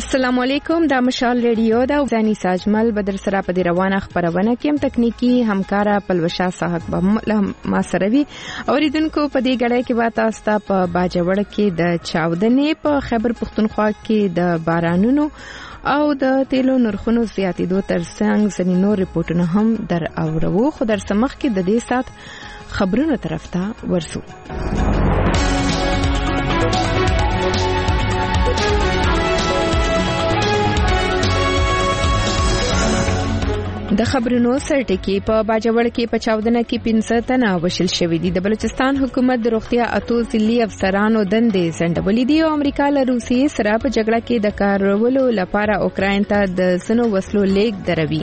السلام علیکم، دا مشال ریډیو دا ځاني ساجمل بدر سره په روانه خبرونه کې تکنیکی همکارا پلوشا صاحب ما سره وی اوریدونکو په دې غړې کې واه تاسو ته په باجوړ کې د چاودنې په خیبر پختونخوا کې د بارانونو او د تیلو نرخونو زیاتېدو ترڅنګ ځینې نور ریپورتونه هم در اورو. خو در سمخ کې د دې سات خبرونو طرف ته ورسو. د خبرونو سرټکی په باجوړ کې په چاودنه کې 15 تنه وشل شوې دي. د بلوچستان حکومت د روغتیا اتو ځلي افسرانو دندې ځنډولې دي او امریکا له روسیې سره په جګړه کې د کارولو لپاره اوکراین ته د سنو وسلو لیک دروي.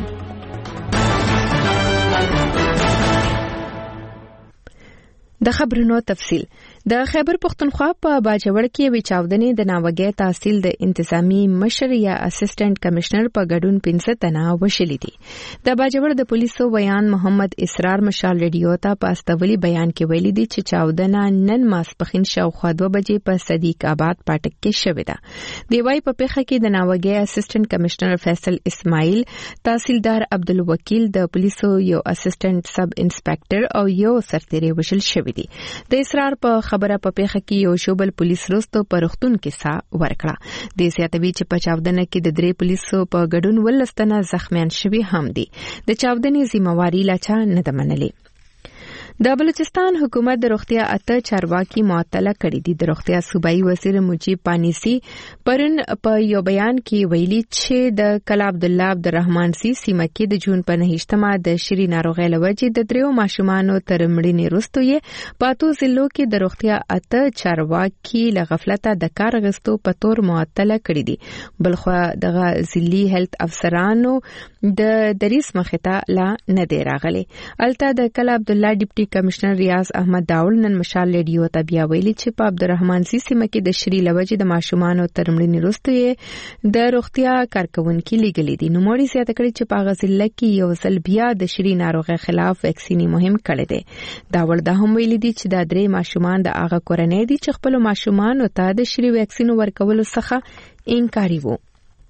د خبرونو تفصیل. د خیبر پختونخوا په باجوړ کې وی چاودنې د ناوګي تحصیل د انتظامی مشر یا اسسټنټ کمشنر په ګډون 15 تنه وشلې دي. د باجوړ د پولیسو بیان محمد اسرار مشال ریډیو ته په استولي بیان کې ویلي دي چې چاودنه نن ماسپخین شاوخوا 2 بجې په صدیق آباد پاټک کې شوې ده. دی وايي په پیښه کې د ناوګي اسسټنټ کمشنر فیصل اسماعیل، تحصیلدار عبدالوکیل، د پولیسو یو اسسټنټ سب انسپکټر او یو سرتیری وشل شوی دي. د اسرار په خبره په پیښه کې یو شوبل پولیس وروسته پرختون کې سا ورکړه. د سیاتوي چې په چاودنه کې د 3 پولیسو په ګډون ولستنه زخمیان شوي هم دي. د چاودنې ذمہواری لا چا نه ده منلې. د بلوچستان حکومت د روغتیا اته چارواکي معطله کړې دي. د روغتیا صوبایي وزیر مجیب پانیسی پرن په یو بیان کې ویلي چې د کلا عبدالله عبدالرحمن سي سیمه کې د جون په 9مه د شری ناروغۍ لوجې د 3 ماشومانو تر مړینې وروسته یې پاتو ضلعو کې د روغتیا اته چارواکي له غفلته د کار غستو په تور معطله کړې دي. بلخو دغه ضلعي هیلث افسرانو د دریس مخته لا نه دی راغلي. الته د کلا عبدالله ډیپټي کمشنر ریاض احمد داول نن مشال ریډیو ته بیا ویلي چې په عبدالرحمن سي سیمه کې د شری لوجې د ماشومانو تر مړینې وروسته د روغتیا کارکونکو لګلې دي. نو موري سیاته کړی چې په غزل کې یو ځل بیا د شری ناروغۍ خلاف ویکسینی مهم کړی دی. داول دا هم ویلي دي چې د 3 ماشومان د هغه کورنۍ دي چې خپل ماشومان ته د شری ویکسین ورکولو څخه انکاري وو.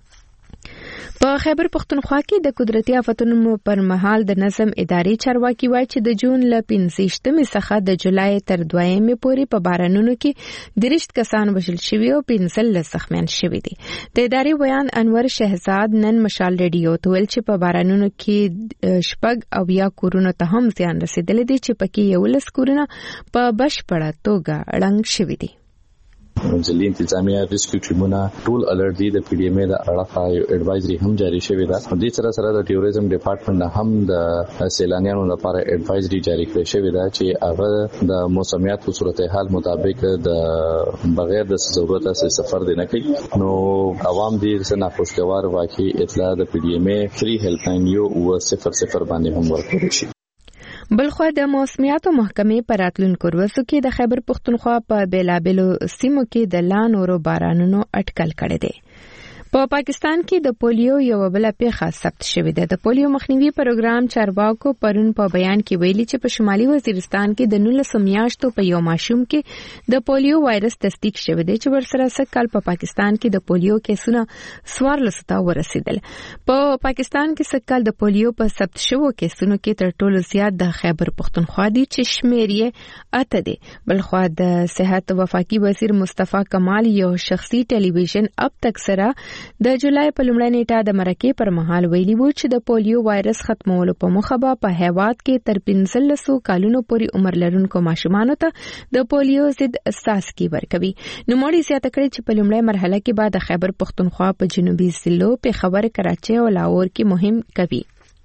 په خیبر پختونخوا کې د قدرتي آفتونو پر مهال د نظم اداري چارواکي وایي چې د جون ل 15 څخه د جولای تر 2 پورې په بارانونو کې 30 کسان وژل شوي او 15 زخمیان شوي دي. د اداري بیان انور شهزاد نن مشال ریډیو ته ویل چې په بارانونو کې شپږ او یا کورونو ته هم زیان رسیدلی دی چې پکې 11 کورونه په بشپړه توګه ړنګ شوي دي. ځلې انتظامیه ریسکیو ټیمونه ټول الرټ دي. د پی ډی ایم ای د اړخه ایڈوایزري هم جاری شوې ده. د دې سره د ټوریزم ډپارټمنټ هم د سیلانیانو لپاره ایڈوایزري جاری کړې شوې ده چې هغه د موسمیاتو صورتحال مطابق د بغیر د ضرورت سفر نه کوي. نو عوام دې سره خوشگوار واقعي اطلاع د پی ډی ایم ای 3 هیلپ لاین یو 000 باندې هم ورکړي شي. بلخو د موسمیاتو محکمې پر راتلونکو ورځو کې د خیبر پختونخوا په بیلابلو سیمو کې د لانورو بارانونو اټکل کړی دی. په پاکستان کې د پولیو یو بل پیښه ثبت شوې ده. د پولیو مخنیوي پروګرام چارواکو پرون په بیان کې ویلي چې په شمالي وزیرستان کې د 19 میاشتو په یو ماشوم کې د پولیو وایرس تصدیق شوی دی چې ورسره سکهال په پاکستان کې د پولیو کیسونه 14 ته ورسیدل. په پاکستان کې سکهال د پولیو په ثبت شوو کیسونو کې تر ټولو زیات د خیبر پختونخوا دي چې شمیر یې 8 دی. بلخو د صحت وفاقي وزیر مصطفی کمال یو شخصي ټلویزیون اب تک سره د جولای په لومړۍ نیټه د مرکې پر مهال ویلي وو چې د پولیو وایرس ختمولو په موخه په هیواد کې تر 15 کالونو پورې عمر لرونکو ماشومانو ته د پولیو ضد څاڅکي ورکوي. نو موري زیاته کړې چې په لومړۍ مرحله کې بعد خیبر پختونخوا په جنوبي ضلعو پیښور، کراچۍ او لاهور کې مهم کوي.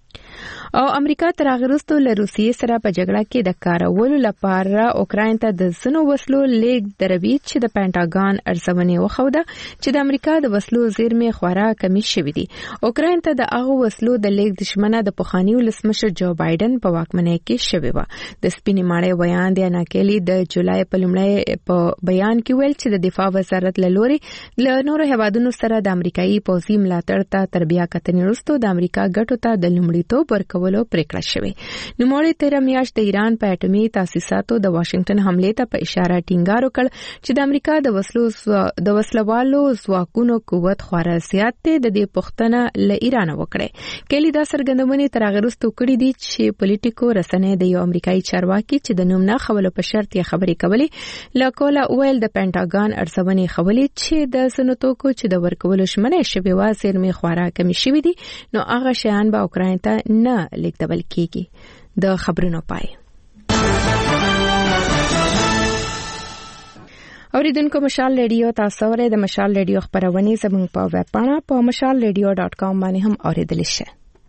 او امریکا تر هغه وروسته له روسیې سره په جګړه کې د کارولو لپاره اوکراین ته د سنو وسلو لیک دروي چې د پینټاګان ارزونه وخوده چې د امریکا د وسلو زیرمې خورا کمی شوې دي. اوکراین ته د هغه وسلو د لیک دشمنه د پخوانی ولسمشر جو بایدن په واکمنۍ کې شوې و. د سپینې ماڼۍ ویان دی ناکلی د جولای په لومړۍ په بیان کې ویل چې د دفاع وزارت له لوري له نورو هیوادونو سره د امریکایي پوځي ملاتړ ته تر بیا کتنې وروسته د امریکا ګټو ته د لومړیتوب ورکولو پریکړه شوې. نوموړي 13 میاشت د ایران په اټومي تاسیساتو د واشنگټن حمله ته په اشاره ټینګار وکړ چې د امریکا د وسلوالو ځواکونو قوت خورا زیات دی. د دې پوښتنه له ایران وکړه. کلی دا څرګندونه تر هغه وروسته کړې دي چې پولیټیکو رسنۍ د یو امریکایي چارواکي چې د نوم نه خولو په شرط یې خبرې کولې لاکولا ویل د پینټاګان ارڅونې خولې چې د سنتوکو چې د ورکولو شمنې شوی و زیرمې خورا کمی شوی دي نو هغه شیان به اوکراین ته نه لیږدول کیږي. د خبرونو پای. اوریدونکو مشال ریډیو تاسو ورې د مشال ریډیو خبرونه زموږ په ویب پاڼه په mashalradio.com باندې هم اوریدل شي.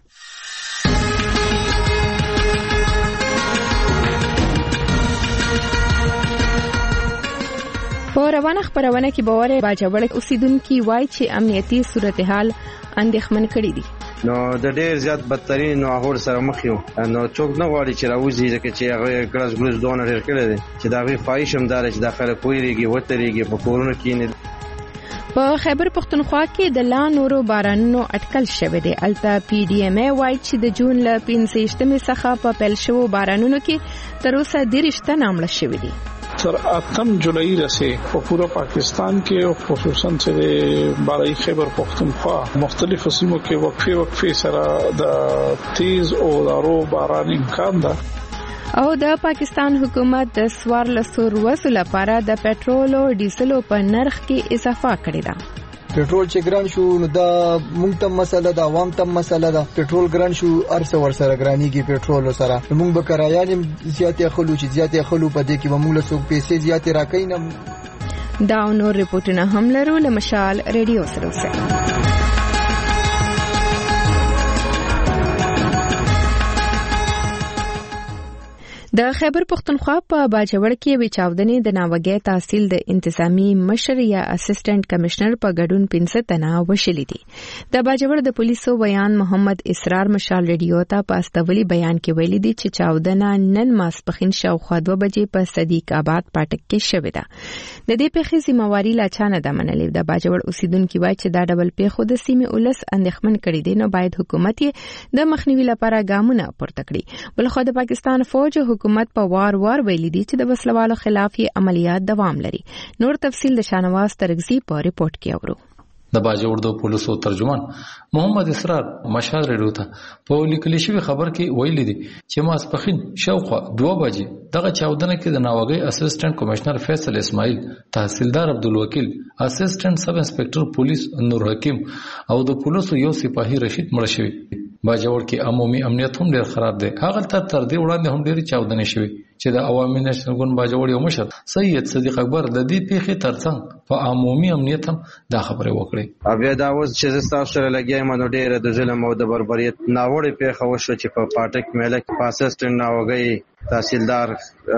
په روانه خبرونه کې باور باجوړ اوسیدونکو وایي چې امنیتي صورتحال اندېښمن کړي دي. نو د ډېر زیات بدترین نو هغه سره مخ یو نو څوک نه غواړي چې راوځي ځکه چې هغه ګلاس ګلوز دونه ډېر کړی دی چې دا غي خواهش هم دار چې داخله کویږي وتريږي په کورونو کې نه. په خیبر پختونخوا کې د لا نورو بارانونو اټکل شوه دی. الته پی ډی ایم ای وایي چې د جون ل 15 څخه په پیل شوو بارانونو کې تر اوسه 13 نامړه شوي دي. تر 8 جولای رسې په پورا پاکستان کې او خصوصا چې بالای خیبر پختونخوا مختلفو سیمو کې وقفې سره د تیز او دارو باران امکان ده. او د پاکستان حکومت د 1400 ورځو لپاره د پېټرول او ډیزل په نرخ کې اضافه کړې ده. پېټرول چې ګران شو نو دا مونږ ته مسله ده، عوام ته مسله ده. پېټرول ګران شو ارڅ ور سره ګرانیږي پېټرول سره. مونږ به کرایانم زیاتې خلو چې زیاتې خلو په دې کې به مونږ له څوک پیسې زیاتې راکې نه. دا نور ریپورتونه هم لرو له مشال ریډیو سره. د خیبر پختونخوا په باجوړ کې وی چاودنې د ناوګي تحصیل د انتظامی مشر یا اسسټنټ کمشنر په ګډون 15 تنه وشلې دي. د باجوړ د پولیسو بیان محمد اسرار مشال ریډیو ته په استولي بیان کې ویلي دي چې چاودنه نن ماسپخین شاوخوا 2 بجې په صدیق آباد پټک کې شوې ده. د دې پیښې ذمہواری لا چانه د منلې. د باجوړ اوسیدونکو وایي چې دا ډول پیښو د سیمې ولس اندېښمن کړي دي نو باید حکومت یې د مخنیوي لپاره ګامونه پورته کړي. بلخو د پاکستان فوج حکومت په وار ویلي دي چې د وسلوالو خلاف عملیات دوام لري. نور تفصیل د شانواز ترغزی په ریپورت کې اورو. د باجوړ د پولیسو ترجمان محمد اسرار مشال ریډیو ته په لیکل شوی خبر کې ویلي دي چې ماسپخین شاوخوا 2 بجې دغه چاودنه کې د ناوګي اسسټنټ کمشنر فیصل اسماعیل، تحصیلدار عبدالوکیل، اسسټنټ سب انسپکټر پولیس نور حکیم او د پولیسو یو سپاهی رشید مړ شوی. باجوړ کې عمومي امنیت هم ډېر خراب دی. هغه تر دې وړاندې هم ډېری چاودنې شوې چې د عوامي نېشنل ګوند باجوړ یو مشر سید صدیق اکبر د دې پیښې ترڅنګ په عمومي امنیت هم دا خبرې وکړې. بیا دا اوس چې تاسو سره لګیایم نو ډېر د ظلم او د بربریت ناوړه پیښه وشو چې په پاټک میله کې پاسسټن ناوګي تحصیلدار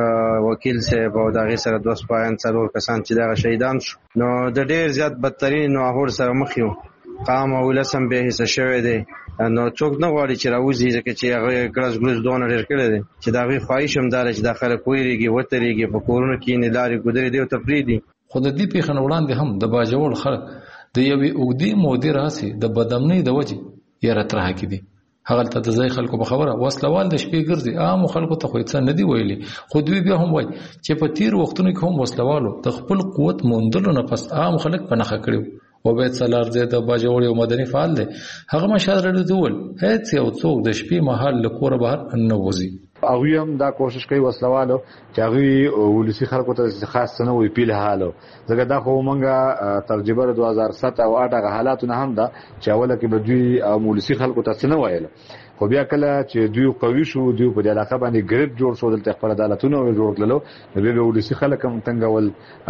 وکیل صاحب او دغه سره 2.4 کسان چې دا شهیدان شو. نو د ډېر زیات بدترین نو هغه سره مخ یو قام او لسم به حصہ شوی دی. نو څوک نه غواړي چې راوځي ځکه چې هغه ګلاس ګلوز دونه ډېر کړی دی چې دا غي خواهش هم دار چې داخله کویږي وتريږي په کورونو کې نه لاري ګذري دی او تفریدي. خو د دې پیښه وړاندې هم د باجوړ خلک د یوې اوږدې مودې راسي د بدامنۍ د وجې یې راتره کې دي. هغه ته د ځای خلکو په خبره وسلوال د شپې ګرځي. عام خلکو ته خو څه نه دی ویلي، خو دوی بیا هم وایي چې په تیر وختونو کې هم وسلوالو د خپل قوت موندلو نه پس عام خلک په نخښه کړي. وبید سالار زه د باجوړ یو مدني فعال دی. هغه مشال ریډیو ول هیڅ یو څوک د شپې مهال له کوره بهر نه وځي. هغه هم دا کوشش کوي وسلوالو چې هغه ولسی خلکو ته خاص نه وي پیله حالو. ځکه دا خو مونږه ترجمه 2007 او 8 حالاتونه هم دا چې اوله کې به دوی ولسی خلکو ته نه وایل. خو بیا کله چې دوی قوي شو، دوی په علاقه باندې ګریپ جوړ شو، دلته خپل عدالتونه جوړ کړلو، به ولسی خلک هم تنګول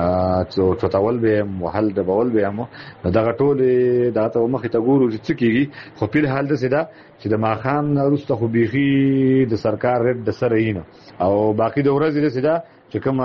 چوتاول به محل د بول به هم دغه ټول دا ته مخ ته ګورو چې څه کیږي. خو په حال د سیدا چې د ماخام وروسته خو بيخي د سرکار رد د سره اینه او باقي د ورځې د سیدا چې کوم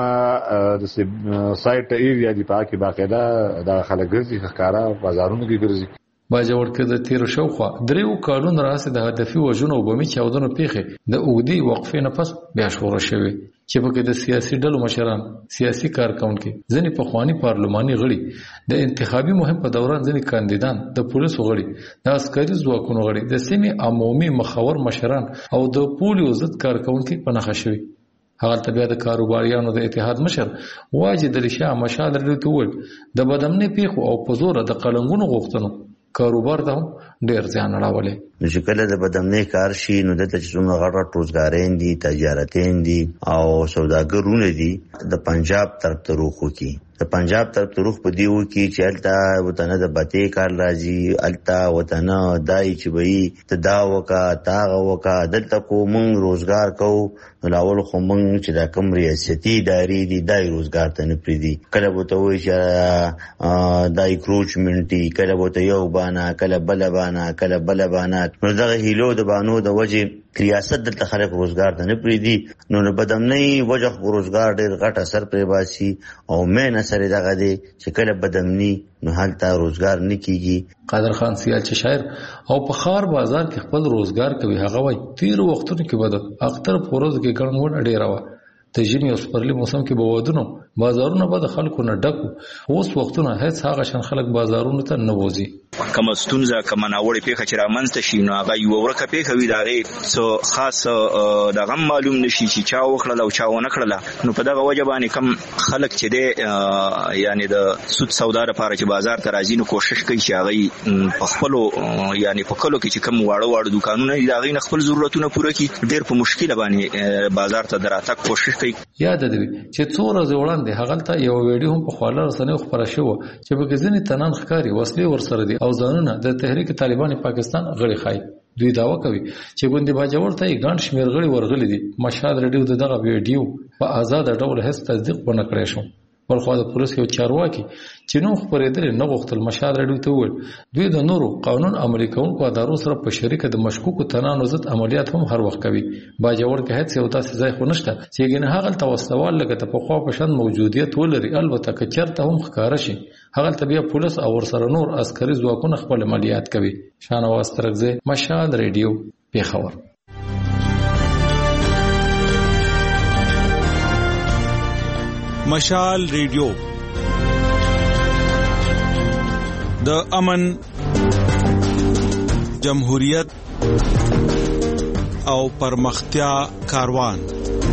د سایت ایریا دی پاکي باقاعده د خلک ګرځي ښکارا بازارونو کې ګرځي. باجوړ کې د تیر شوخوا دریو کالونو راځي د هدفي وژنو او بمي چاودنو پیښه د اوګدي وقفې نه پس بیا شروع شوه چې په کې د سیاسي ډلو مشران سیاسي کارکونکو ځنې په خواني پارلماني غړي د انتخابي مهم په دوران ځنې کاندیدان د پولیسو غړي د عسکري ځواکونو غړي د سیمې عمومي مخور مشران او د پولیو ضد کارکونکو په نخښه شوي هغه ته بیا د کاروباریانو د اتحاد مشر واجد علي شاه مشال لري ول د بدامنې پیښو او په زور د قلنګونو غوښتنو کاروبار ته ډیر ځان اړولې نو چې کله د بدامنې کار شي نو د تجربه غړ روزګارین دي تجارتین دي او سوداګرونه دي د پنجاب طرف ته روخو کی د پنجاب طرف ته روخ په دیو کې چې التا وطن د بته کار راځي التا وطن دای چې وي ته دا وکا تاغه وکا دلته کو مونږ روزګار کو نو لاول خو مونږ چې دا کوم ریاستي ادارې دي دای روزګار ته نه پریدي کله وته وي چې دای کروچمنټي کله وته یو بانا کله بل بانا کله بل بانا نو دغه هیلو د بانو د وجه ریاست د خلک روزګار ته نه پریدي نو بدامنۍ وجه روزګار ډېر غټ اثر پرې باسي او مین اثر دغه دی چې کله بدامنۍ نو هلته روزګار نه کیږي قادر خان سیال چې شاعر او په خار بازار کې خپل روزګار کوي هغه وای تیر وختونو کې بده اختر پروز کې ګڼ ډېر وا د ژمي او سپرلي موسم کې بوادونو بازارونه به د خلکو نه ډکو اوس وختونه هیڅ هغه شان خلک بازارونو ته نه وځي کوم ستونزه کوم ناوړې پیښه چې رامنځته شي نو هغه یو ورکه پیښه وي دا څو خاص دغه معلوم نشي چې چا وکړل او چا ونه کړل نو په دغه وجه باندې کم خلک چې دی یعنی د سود سودا لپاره چې بازار ته راځي نو کوشش کوي چې هغه په خپل یعنی په کلو کې چې کم واړه دکانونه دي هغه نه خپل ضرورتونه پوره کړي ډېر په مشکل باندې بازار ته دراتک کوشش کوي یاد دی چې څو ورځې وړاندې هغه ته یو ویډیو هم په خواله رسنیو خبره شو چې په ځینې تنان ښکاری وسلې ورسره دي او ځانونه د تحریک طالبان پاکستان غړي خای دوی داوا کوي چې ګوندې باجوړ ته ګڼ شمیر غړي ورغلي دي مشهد ریډیو دغه ویډیو په آزاد ډول هیڅ تصدیق ونه کړی شو ولخوا د پولیس یو چارواکي چې نو خبرېدل نه غوښتل مشهد ریډیو ته وویل دوی د نورو قانون عملي کوونکو ادارو سره په شریکه د مشکوکو تنانو ضد عملیات هم هر وخت کوي باجوړ کې هیڅ یو داسې ځای خو نشته چې ګنه هغه توسوال لکه ته په خوا په شان موجودیت ولري البته که چرته هم ښکارا شي هغه ته بیا پولیس او ورسره نور عسکري ځواکونه خپل عملیات کوي شانواز ترغزه مشهد ریډیو پیښور مشال ریډیو د امن جمهوریت او پرمختیا کاروان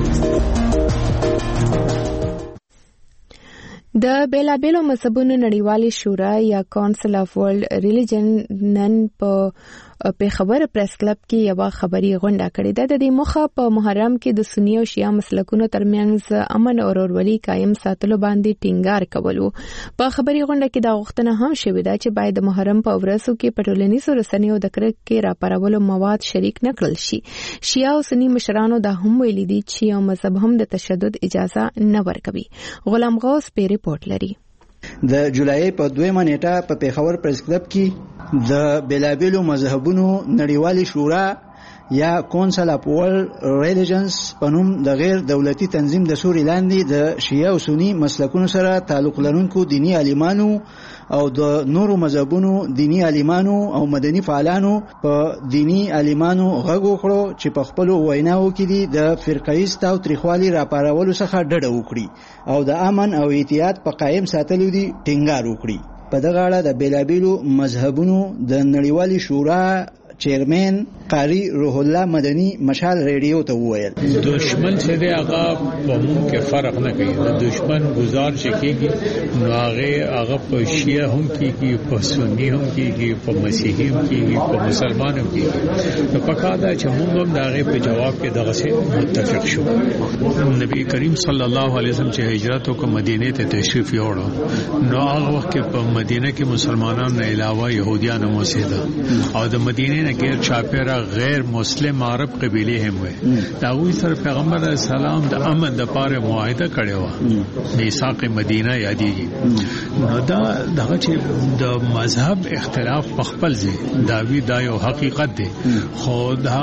د بیلابیلو مذهبونو نړیوالې شورا یا کونسل اف ورلد ریلیجن نن په خبر پریس کلب کې یو خبري غونډه کړې ده د دې مخه په محرم کې د سنی او شیعه مسلکونو ترمنځ امن او ورورولي قائم ساتلو باندې ټینګار کولو په خبري غونډه کې دا غوښتنه هم شوې ده چې باید د محرم په ورځو کې په ټولنیزو رسنیو د کرکې راپارولو مواد شریک نکړل شي شیعه او سنی مشرانو دا هم ویلي دي چې یو مذهب هم د تشدد اجازه نه ورکوي غلام غوث په ریپورت لري د جولای په 2 نیټه په پیښور پریس کلب کې د بیلابیلو مذهبونو نړیوالې شورا یا کونسل اف ورلد ریلیجنز په نوم د غیر دولتي تنظیم د سوري لاندې د شیعه او سنی مسلکونو سره تعلق لرونکو دینی عالمانو او د نورو مذهبونو دینی عالمانو او مدني فعالانو په دینی عالمانو غږ وکړو چې په خپل ویناو کې دي د فرقه‌ایست او تاریخوالي راپارولو څخه ډډه وکړي او د امن او احتیاط په قائم ساتلو دي ټینګار وکړي په دغه اړه د بیلابیلو مذهبونو د نړیوالې شورا چیرمن قاری روح الله مدني مشال ریډیو ته وویل دشمن چې دی هغه په موږ کې فرق نه کوي د دشمن گزار چې کیږي نو هغه په شیعه هم کیږي په سنی هم کیږي په مسیحي هم کیږي په مسلمان هم کیږي نو پکا دا چې موږ هم دغه په جواب کې دغه څه متفق شو نبی کریم صلی الله علیه وسلم چې هجرت وکړه مدینه ته تشریف یوړو نو هغه وخت کې په مدینه کې مسلمانانو نه علاوه يهوديان هم اوسېدل او د مدینه دین غیر چاپیرا غیر مسلم عرب قبیله هم وي دا وی سره پیغمبر اسلام د امن د پاره معاهده کړی و میثاق مدینه یادېږي نو دا دغه چې د مذهب اختلاف په خپل ځای دا وی دا یو حقیقت دی خو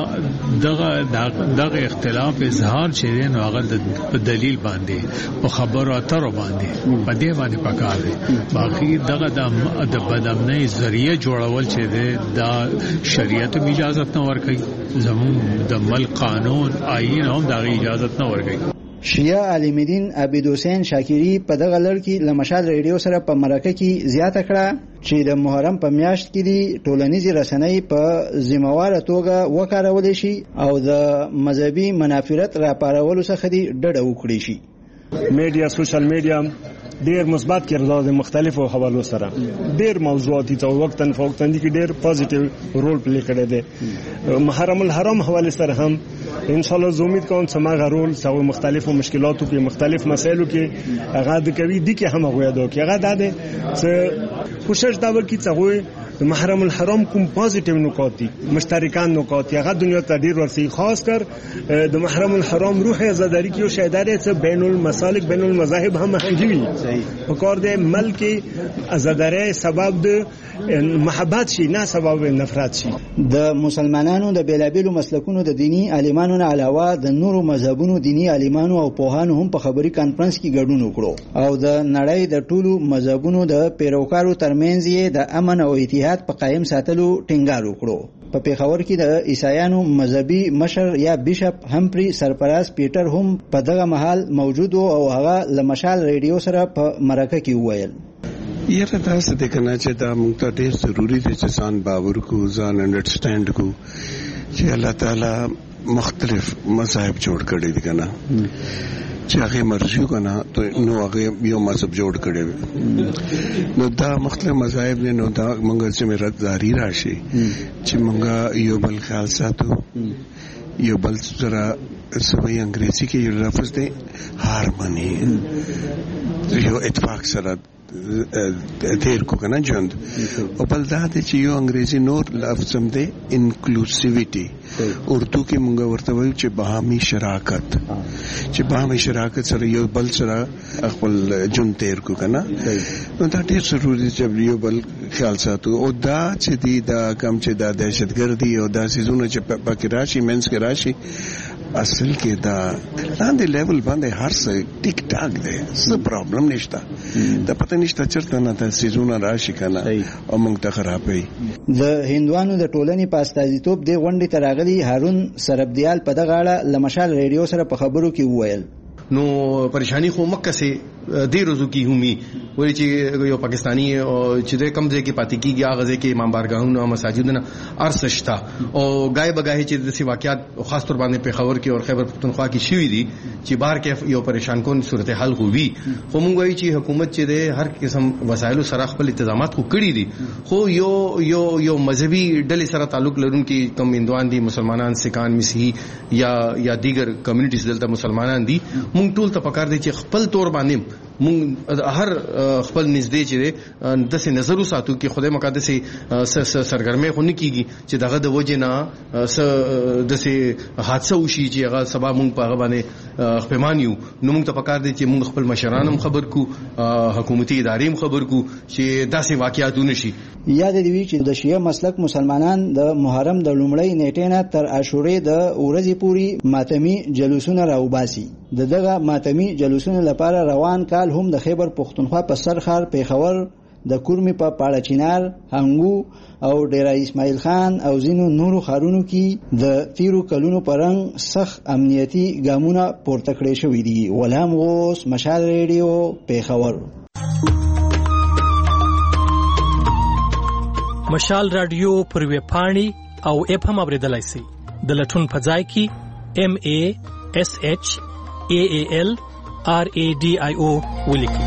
دغه اختلاف اظهار چې نو هغه په دلیل باندې په خبرو اترو باندې په دې باندې پکار دی باقي دغه د بدامنۍ ذریعہ جوړول چې دا شریعت اجازه نه ورکوي زمون د ملک قانون آئین هم دا اجازه نه ورکوي شیعه عالمدین عبید حسین شاکری په دغه لړ کې لمشال ریډیو سره په مرکه کې زیاته کړه چې د محرم په میاشت کې دی ټولنیزي رسنۍ په ذمہواره توګه وکارول شي او د مذهبي منافرت راپارولو څخه دی ډډه وکړي شي. میډیا سوشل میډیا ډیر مثبت کردار د مختلفو حوالو سره ډیر موضوعاتي او وقتن فوقتن دي کې ډیر پوزټیو رول پلی کړی دی. محرم الحرام حواله سره هم ان شاء الله زه امید کوم چې ما غرول سو مختلفو مشکلاتو په مختلف مسایلو کې هغه د کوي دي کې هم هغه دا کې هغه ده چې کوشش دا وکړي چې د محرم الحرام کوم پوزټیو نکات دي مشترکان نکات هغه دنیا ته ډیر ورسي خاص کر د محرم الحرام روح ازاداری کې او شایداري چې بین المسالک بین المذاهب هم هنګوي په کار د ملک ازاداری سبب د محبت شي نه سبب نفرت شي. د مسلمانانو د بیلابیلو مسلکونو د دینی عالمانو نه علاوه د نورو مذهبونو دینی عالمانو او پوهانو هم په خبري کانفرنس کې ګډون وکړو او د نړۍ د ټولو مذهبونو د پیروکارو ترمنځ یې د امن او اتحاد په قائم ساتلو ټینګار وکړو. په پیښور کې د عیسایانو مذهبي مشر یا بیشپ همپری سرپرست پیټر هم په دغه محل موجود او هغه لمشال ریډیو سره په مرکه کې وویل یره تاسو د کنه چې دا موږ ته ډیر ضروری دي چې ځان باور کو ځان انډرسټاند کو چې الله تعالی مختلف مذاهب جوړ کړی دي کنه چې هغه مرجو کنه نو هغه یو مذهب جوړ کړی نو دا مختلف مذاهب نه نو دا موږ چې مرادداري راشي چې موږ یو بل خیال ساتو یو بل سره سوي انګریزي کې یو لفظ دی هارموني یو اتفاق سره تیر کو کنه ژوند او بل دا چې یو انګریزي نور لفظ هم دی انکلوسیویټي اردو کې موږ ورته وایو چې باهمي شراکت چې باهمي شراکت سره یو بل سره خپل ژوند تیر کو کنه نو دا ډېر ضروري چې یو بل خیال ساتو او دا چې دی دا کم چې دا دهشتګردي او دا سيزونه چې پکې راشي منځ کې راشي اصل کې دا لاندې لیول باندې هر څه ټیک ټاک دی څه پرابلم نشته دا پته نشته چرته نه دا سيزونه راشي کنه او موږ ته خرابې. د هندوانو د ټولنې په استازیتوب دی غونډې ته راغلي هارون سربدیال په دغه اړه لمشال ریډیو سره په خبرو کې وویل نو پریشانی خو مکه سه دی روزو کی همي وای چې یو پاکستانی چې د کم ځای کې پاتې کیږي هغه ځای کې امام بارګاهونه او مساجدونه ارسشتا او غای بغای چې د سی واقعیات خاص تور باندې په خبر کې او خیبر پختونخوا کې شوې دي چې بار کې یو پریشان کون صورتحال خو وی خو مونږ وایي چې حکومت چې د هر قسم وسایلو سره خپل تنظیمات خو کړی دي خو یو مذهبي ډلې سره تعلق لرونکي کم هندوان دي مسلمانان سکان مسیحي یا دیگر کمیونټیز دلته مسلمانان دي مونږ ټول ته پکار دي چې خپل تور باندې مونږ هر خپل نږدې چې د سې نظر وساتو کې خدای مقدس سرګرمه خو نه کیږي چې دغه د وجه نه د سې حادثه وشي چې هغه سبا مونږ په هغه باندې خپمانیو نو مونږ ته پکار دي چې مونږ خپل مشرانم خبر کو حکومتي ادارې خبر کو چې داسې واقعیات ونشي. یاد دی چې د شیعه مسلک مسلمانان د محرم د لومړۍ نیټې نه تر عاشورې د ورځې پوري ماتمي جلوسونه راوباسي. دغه ماتمي جلوسونو لپاره روان کال هم د خیبر پختونخوا په سرخار پیښور د کورمي په پاړه چینار هنګو او ډیرا اسماعیل خان او زینو نورو خارونو کې د تیرو کلونو پرنګ سخت امنیتي ګامونه پورته کړې شوې دي. ولهم غوس مشال ریډیو پیښور. مشال رادیو پر ویب پاڼې او اپ هم اوریدلای شئ. د لټون په ځای کې MASHALRADIO ولیکئ.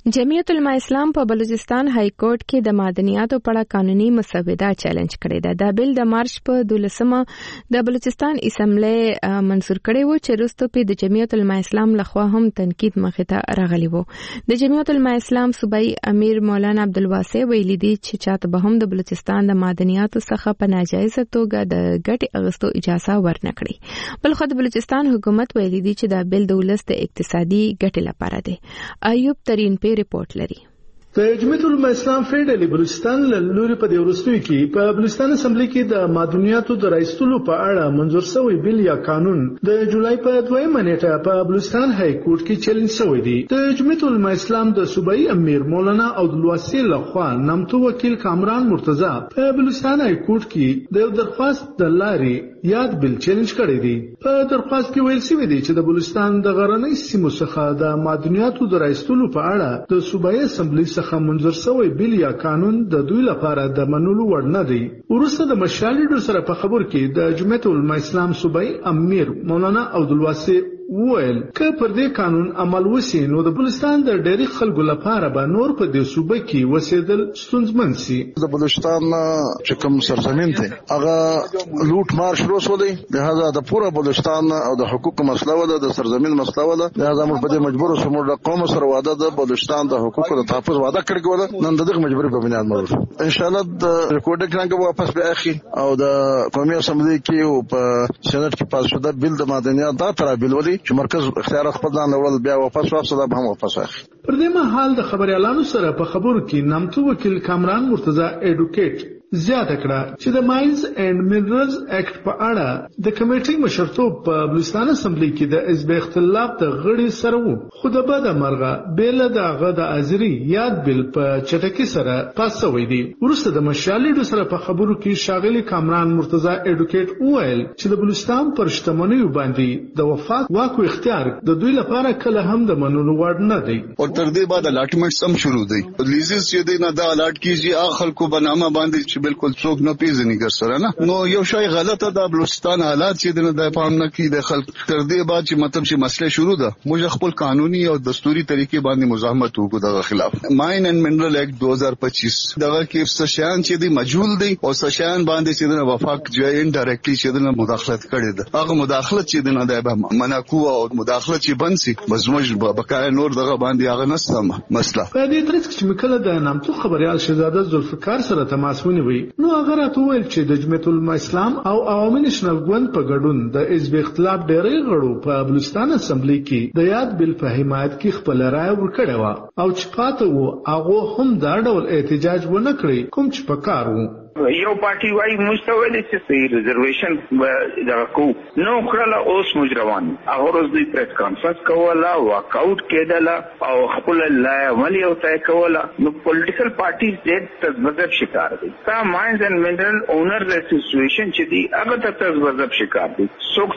جمعیت العلماء اسلام په بلوچستان های کورټ کې د معدنیاتو په اړه قانوني مسوده چیلنج کړې ده. دا بل د مارچ په 12مه د بلوچستان اسمبلی منظور کړی و چې وروسته په د جمعیت العلماء اسلام لخوا هم تنقید مخې ته راغلی و. د جمعیت العلماء اسلام صوبایي امیر مولانا عبدالواسع ویلي دي چې چاته به هم د بلوچستان د معدنیاتو څخه په ناجایزه توګه د ګټې اخیستو اجازه ورنکړي. بل خو د بلوچستان حکومت ویلي دي چې دا بل د ولس د اقتصادي ګټې لپاره دی. ایوب ترین رپورت لري. د جمعیت العلماء اسلام فیډرالي بلوچستان له لوري په دې وروستیو کې په بلوچستان اسمبلی کې د معدنیاتو د راایستلو په اړه منظور شوی بل یا قانون د جولای په 2مه نیټه په بلوچستان های کورټ کې چیلنج شوی دی. د جمعیت العلماء اسلام د صوبایي امیر مولانا عبدالواسع لخوا نامتو وکیل کامران مرتضی په بلوچستان های کورټ کې د درخواست د لارې یاد بل چیلنج کړی دی. په درخواست کې ویل شوی دی چې د بلوچستان د غرنۍ سیمو څخه د معدنیاتو د راایستلو په اړه د صوبایي اسمبلی څخه منظور شوی بل یا قانون د دوی لپاره د منلو وړ نه دی. وروسته د مشالډو سره په خبر کې د جمعیت العلماء اسلام صوبایي امیر مولانا عبدالواسع وویل که پر دې قانون عمل وشي نو د بلوچستان د ډېری خلکو لپاره به نور په دې صوبه کې وسیدل ستونزمن شي. د بلوچستان چې کوم سرزمین دی هغه لوټ مار شروع شو دی. لہذا د پوره بلوچستان او د حقوقو مسله ده، د سرزمین مسله ده. لہذا موږ په دې مجبور شو موږ د قوم سره وعده د بلوچستان د حقوقو د تحفظ وعده کړې و. نن دغه مجبوري په بنیاد باندې ان شاء الله د ریکورډ کړنګ واپس به اخی او د قومي اسمبلی کې او په سېنات کې پاس شوه بل د معدنیات دا تر بل ولي چې مرکز اختیار خپل ځان وړل بیا واپس واپس هم واپس اخی. پر دې مهال د خبريالانو سره په خبرو کې نامتو وکیل کامران مرتضی ایډوکیټ زیاته کړه چې د ماینز اینڈ منرلز ایکټ په اړه د کمیټې مشرتوب په بلوچستان اسمبلی کې د حزب اختلاف د غړي سره وو، خو د بده مرغه بیل دغه د ازری یاد بل په چټکی سره پاسوي دي. ورسته د مشالډو سره په خبرو کې شاغلي کامران مرتضی ایډوکیټ وویل چې د بلوچستان پر شتمنیو باندې د وفاق واکو اختیار د دوی لپاره کله هم د منلو وړ نه دی. او تر دې بعد الاټمنټ سم شروع دي. لیزز چې دی نه دا الاټ کیږي اخ خلکو بنامه باندې بالکل څوک نه پیژني ګرځره نه. نو یو شای غلطه ده بلوچستان حالات چې د پام نه کی د خلک تر دې بعد چې مطلب چې مسله شروع ده موږ خپل قانوني او دستوري طریقې باندې مزاحمت وکړو دغه خلاف. ماین اینڈ منرل ایکټ 2025 دغه کې سشان چې دی مجهول دی او سشان باندې چې د وفاق جای انډایرکټلی چې د مداخلت کړي ده هغه مداخلت چې د نه ده مناکو او مداخلت چې بنسي مزمج بقای نور دغه باندې هغه نسته مسله. په دې ترڅ کې مکله د نامتو خبريال شهزاده ذوالفقار سره تماس ونیوي نو هغه راته ویل چې د جمعیت العلماء اسلام او عوامي نېشنل ګوند په ګډون د حزب اختلاف ډېری غړو په بلوچستان اسمبلی کې د یاد بل په حمایت کې خپل رائے ورکړې و او چې پاته وو هغه هم دا ډول احتجاج ونه کړی کوم چې په کار وو. یو پارټي وايي مستویل چې ریزرویشن دا کو نو کړل اوس مجروان هغه روز دوی پریس کانفرنس کوله واک اوټ کېدل او خپل لای عملی او تای کوله. نو پولیټیکل پارټیز دې تذبذب شکار دي. تا ماینز اینڈ منرل اونر اسوسییشن چې دی هغه ته تذبذب شکار دي. څوک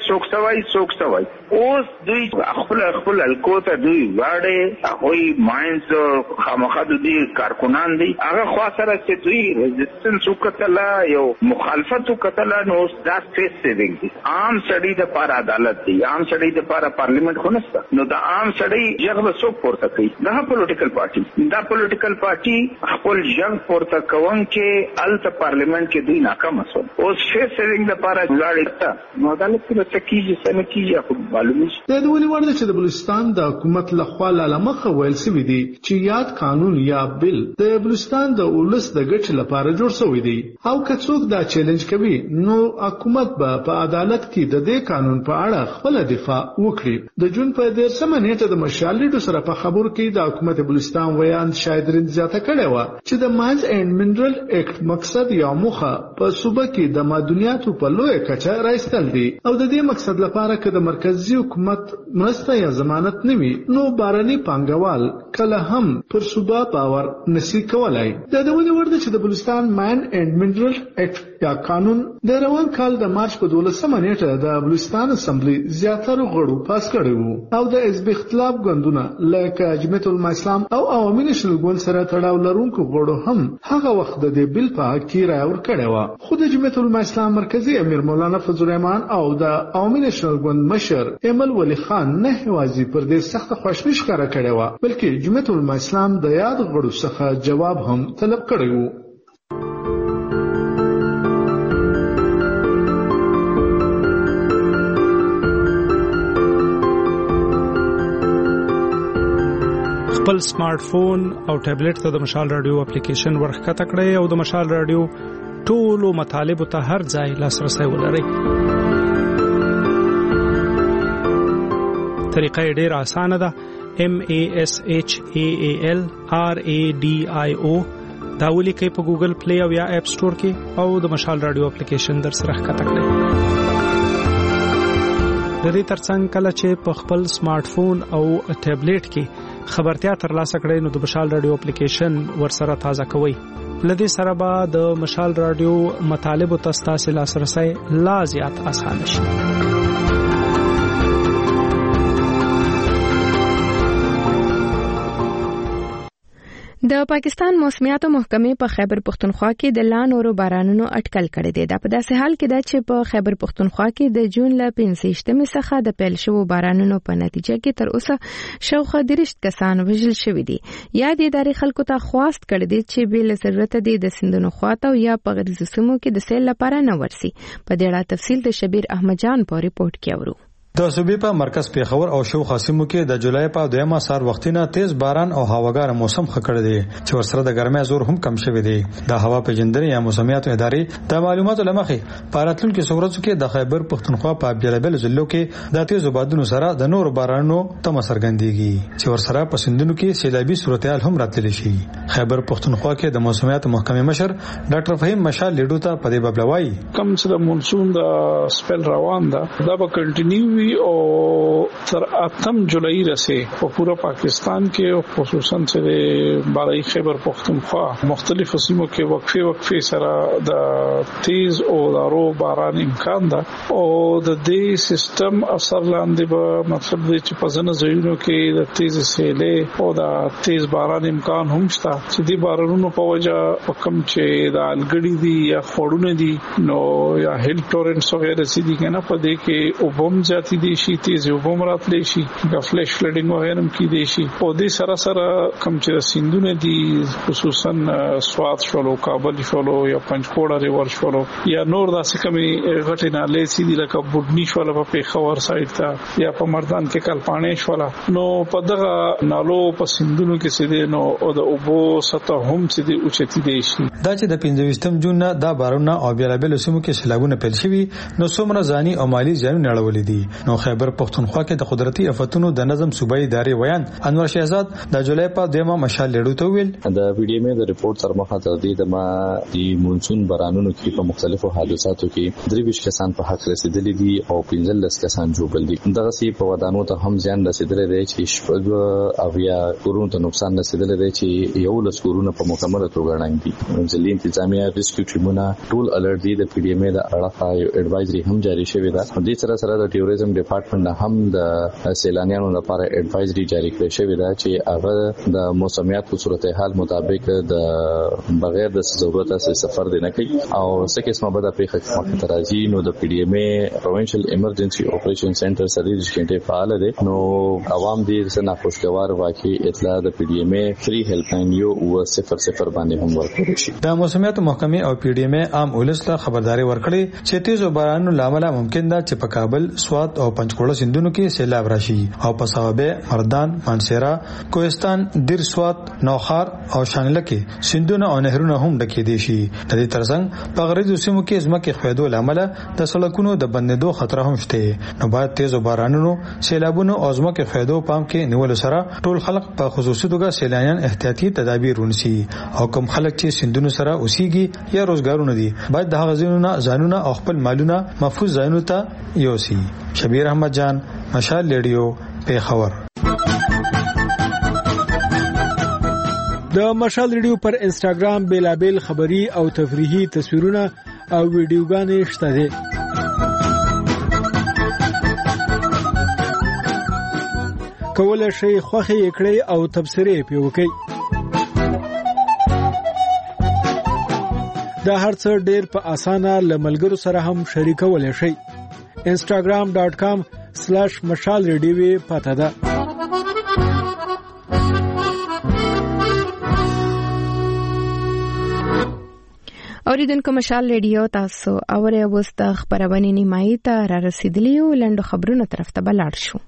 سوای اوس دوی خپل الکوته دوی واړې هغه ماینز خامخا دوی کارکونان دي هغه خوا سره چې دوی کتلا یو مخالفت کتلا نو دا فیس سیوینګ دي. عام سړی د پاره عدالت دی، عام سړی د پاره پارلیمنت خونسته. نو دا عام سړی یغه څوک پورته کوي دا پولیټیکل پارټي خپل جنگ پورته کوم کې الته پارلیمنت کې دوی ناکام شول. اوس فیس سیوینګ د پاره لاړې نو عدالت کې څه کیږي څه نه کیږي خو معلومه شي. د دې ولې چې د بلوچستان د حکومت لخوا لمخه ویل سوي دي چې یاد قانون یا بل د بلوچستان د ولس د ګټ لپاره جوړ شوی دی او که څوک دا چیلنج کوي نو حکومت به په عدالت کې د دې قانون په اړه خپل دفاع وکړي. د جون په 13مه نیټه د مشالډو سره په خبرو کې د حکومت بلوچستان ویان شایدرین زیاته کړې و چې د ماینز اینڈ منرل ایکټ مقصد یا موخه په صوبه کې د معدنیاتو په لوی کچه راایستل دي او د دې مقصد لپاره چې د مرکزی حکومت مرسته یا ضمانت نوي نو بارني پانګوال کله هم پر صوبه باور نشي کولای. د دې ورته چې د بلوچستان ماین اینڈ منرل ایکټ یا قانون د روان کال د مارچ په 12 نیټه د بلوچستان اسمبلی زیاتره غړو پاس کړی وو او د حزب اختلاف ګوندونه لکه جمعیت الاسلام او عوامي نېشنل ګوند سره تړاو لرونکو غړو هم هغه وخت د دې بل په حق کې رائے ورکړی و. خو د جمعیت الاسلام مرکزی امیر مولانا فضل الرحمن او د عوامي نېشنل ګوند مشر ایمل ولی خان نه هوازي پر دې سخت خوشبو ښکاره کړی و بلکې جمعیت الاسلام د یاد غړو څخه جواب هم طلب کړی و. خپل سمارټ فون او ټابلیټ ته د مشال رادیو اپلیکیشن ورخکته کړئ او د مشال رادیو ټولو مطالبه ته هر ځای لاسرسي ولرئ. طریقه ډېر اسانه ده. MASHAAL RADIO دا ولیکئ په ګوګل پلی او یا اپ سٹور کې او د مشال رادیو اپلیکیشن در سره ښکته کړئ. د دې ترڅنګ کله چې په خپل سمارټ فون او ټابلیټ کې خبرتیا ترلاسه کړئ نو د مشال رادیو اپلیکیشن ورسره تازه کوئ. لدې سره به د مشال رادیو مطالب او تاسو لاسرسي لا زیات آسان شي. د پاکستان موسمیاتو محکمې په خیبر پختونخوا کې د لانورو بارانونو اټکل کړی دی. دا په داسې حال کې ده چې په خیبر پختونخوا کې د جون ل 15 څخه د پیل شوو بارانونو په نتیجه کې تر اوسه شاوخوا 30 کسان وژل شوي دي. یا د ادارې خلکو ته خواست کړی دی چې بل ضرورت دي د سندونو خواته یا په غریزو سیمو کې د سیل لپاره نه ورسي. په دې اړه تفصیل د شبیر احمد جان په ریپورت کې اورو. د صوبې په مرکز پیښور او شاوخوا سیمو کې د جولای په 2 سار وختینه تیز باران او هواګار موسم خکړه دي چې ورسره د ګرمۍ زور هم کم شوی دی. د هوا پیژندنې یا موسمیاتو ادارې د معلوماتو لمخې په راتلونکو څورځو کې د خیبر پختونخوا په بیلابل ضلعو کې د تیز بادونو سره د نور بارانونو تم سرګندېږي چې ورسره په سندونو کې سیلابي صورتحال هم راتللی شي. خیبر پختونخوا کې د موسمیاتو محکمې مشر ډاکټر فهیم مشال لیډو ته په دې ببلوي کم چې د مونسون د سپیل روان ده دا به کنټینیو او تر 8 جولای رسې په پورا پاکستان کې او خصوصا چې بالای خیبر پختونخوا مختلفو سیمو کې وقفه سره د تیز او دارو باران امکان ده او د دې سیستم اثر لاندې به مطلب دی چې په ځنه ځایونو کې د تیز سیلې او د تیز باران امکان هم شته چې د بارانونو په وجه کم چې د الګړي دي یا خړونه دي نو یا هیل ټورنټس وغیرہ سي دي کنه په دې کې وبم ذاتی دي شي تیز وبم راتلی شي د فلش فلډینګ وغیرہ هم کې دي شي او د سره سره کم چې سیندونه دي خصوصا سوات شولو کابل شولو یا پنځکوړه ریور شولو یا نور داسې کمی غټې نالې سي دي لکه بوډنی شولو په پیښور سایډ ته یا په مردان کې کلپانې شولو نو په دغه نالو په سیندونو کې سي دي نو او د اوبو سطح هم سي دي اوچتي دي شي. دا چې د 15 جون نه دا بارونه او بیلابل سیمو کې سیلابونه پیل شوي نو څومره ځاني او مالی زیانونه اړولې دي. نو خیبر پختونخوا کې د قدرتي آفتونو د نظم صوبایي ادارې ویان انور شهزاد د جولای په 2 مشال لیډو ته ویل د ویډیو مې د ریپورت تر مخه تر دې د ما د مونسون بارانونو کې په مختلفو حادثاتو کې 23 کسان په حق رسیدلي دي او 15 کسان جوړل دي. دغه سي په ودانو ته هم ځان رسیدلي دي چې شپږ او یا کورونو ته نقصان رسیدلي دي چې یو لس کورونه په مکمله توګه ړنګ دي. ځلې انتظامیه ریسکیو ټیمونه ټول الرټ دي. د پی ډی ام د اړه یو ایڈوایزري هم جاری شوې ده. د سره سره د ټوریزم ډپارټمنټ هم د سیلانیانو لپاره ایڈوایزري جاری کړې شوې ده چې هغه د موسمیاتو صورتحال مطابق د بغیر د ضرورت اساس سفر نه کوي او څه قسمه به د پیښه مخ ته راځي. نو د پی ډی ام پروینشل ایمرجنسي اپریشن سنټر سره د شینټه فعال دي. نو عوام دې سره ناخوشګوار واقعي اطلاع د پی ډی ام فری هیلپ لاین یو 00 باندې هم ورکړي شي. د موسمیاتو محکمې او پی ډی ام عام ولس ته خبرداري ورکړي چې تیز بارانونو لامل ممکن ده چې په کابل سوات او پنځکوړه سندونو کې سیلاب راشي او په صوابه مردان مانسیرا کوهستان دیر سوات نوخار او شانګله کې سندونه او نهرونه هم ډکې دي شي. د دې ترڅنګ په غریزو سیمو کې ځمکې خویدو لامل د سړکونو د بندیدو خطر هم شته. نو باید تیز بارانونو سیلابونو او ځمکې خویدو پام کې نیول سره ټول خلک په خصوصي توګه سیلانیان احتیاطي تدابیر ونیسي او کوم خلک چې سندونو سره اوسېږي یا روزګارونه دي باید د هغه ځانونه او خپل مالونه محفوظ ځایونو ته یوسي. شبیر احمد جان مشال لیډیو پیښور. د مشال ریډیو پر انسټاګرام بیلابل خبری او تفریحي تصویرونه او ویډیوګانې شته دي. کولای شئ خوښي کړئ او تبصرې پې وکړئ. دا هر څه ډېر په اسانه له ملګرو سره هم شریکولی شئ. instagram.com/mashalradio پته ده. اوریدونکو مشال ریډیو تاسو اورئ اوس د خبرونې نیمایي ته را رسیدلی یو. لنډو خبرونو طرف ته به لاړ شو.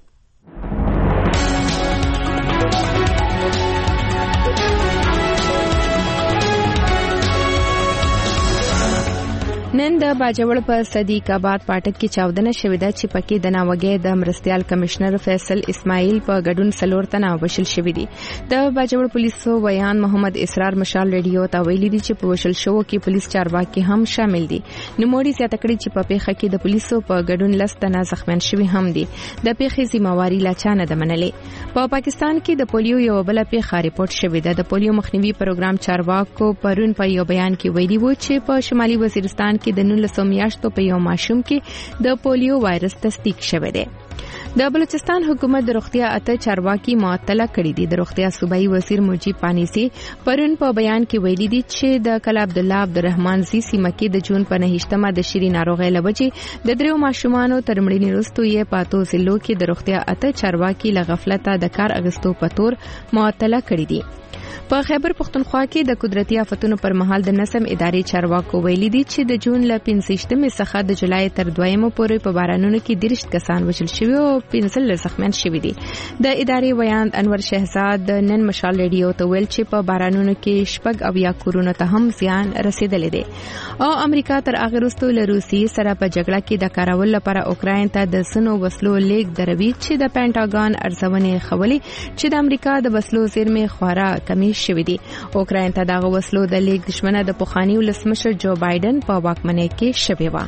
نن د باجوړ په صدیق آباد پاټک کې چاودنه شوې ده چې پکې د ناوګي د مرستيال کمشنر فیصل اسماعیل په ګډون سلور تنه وشل شوې دي. د باجوړ پولیسو ویان محمد اسرار مشال ریډیو ته ویلي دي چې په وشل شو کې پولیس چارواکي هم شامل دي. نوموړي زیاته کړې چې په پیښه کې د پولیسو په ګډون لس تنه زخمیان شوي هم دي. د پیښې ذمہواری لا چا نه ده منلې. په پاکستان کې د پولیو یو بل پیښه ریپورت شوې ده. د پولیو مخنیوي پروګرام چارواکو پرون په یو بیان کې ویلي و چې په شمالي وزیرستان کې د 19 میاشتو په یو ماشوم کې د پولیو وایرس تصدیق شوی دی. د بلوچستان حکومت د روغتیا اته چارواکي معطله کړي دي. د روغتیا صوبایي وزیر مجیب پانیسی پرون په بیان کې ویلي دي چې د کلا عبد الله عبدالرحمن زی سیمه کې د جون په 9مه د شری ناروغي لوجې د دریو ماشومانو تر مړینې وروسته یې پاتو ضلعو کې د روغتیا اته چارواکي له غفلته د کار اغستو په تور معطله کړي دي. په خیبر پختونخوا کې د قدرتي آفتونو پر مهال د نظم ادارې چارواکو ویلي دي چې د جون ل 15مې څخه د جولای تر 2مه پورې په بارانونو کې 30 کسان وژل شوي او 15 زخمیان شوي دي. د ادارې ویان انور شهزاد نن مشال ریډیو ته ویل چې په بارانونو کې شپږ او یا کورونو ته هم زیان رسیدلی دی. او امریکا تر هغه وروسته له روسیې سره په جګړه کې د کارول لپاره اوکراین ته د سنو وسلو لیږد دروي چې د پینټاګان ارزونې خولي چې د امریکا د وسلو زیرمې خورا کمی شوی دی. اوکراین ته دغه وسلو د لیک دشمنه د پخوانی ولسمشر جو بایدن په واکمنۍ کې شوی و.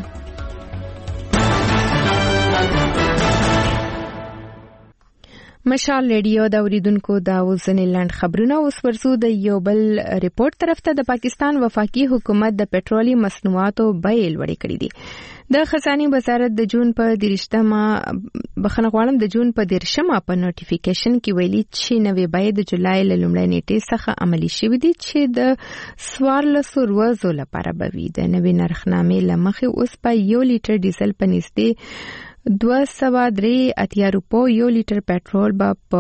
مشال ریډیو د اوریدونکو دا وزنې لاند خبرونه. اوس ورزو د یو بل ریپورت طرف ته. د پاکستان وفاقي حکومت د پېټرولي مصنوعاتو بیې لوړې کړې دي. د خزانه وزارت د جون په 13مه په نوټیفیکیشن کې ویلي چې نوې بیې د جولای له لومړۍ نیټې څخه عملي شوې دي چې د 1400 ورځو لپاره به وي. د نوې نرخنامې لمخې اوس په 1 لیټر ډیزل په نږدې 203 روپو، 1 لیټر پټرول به په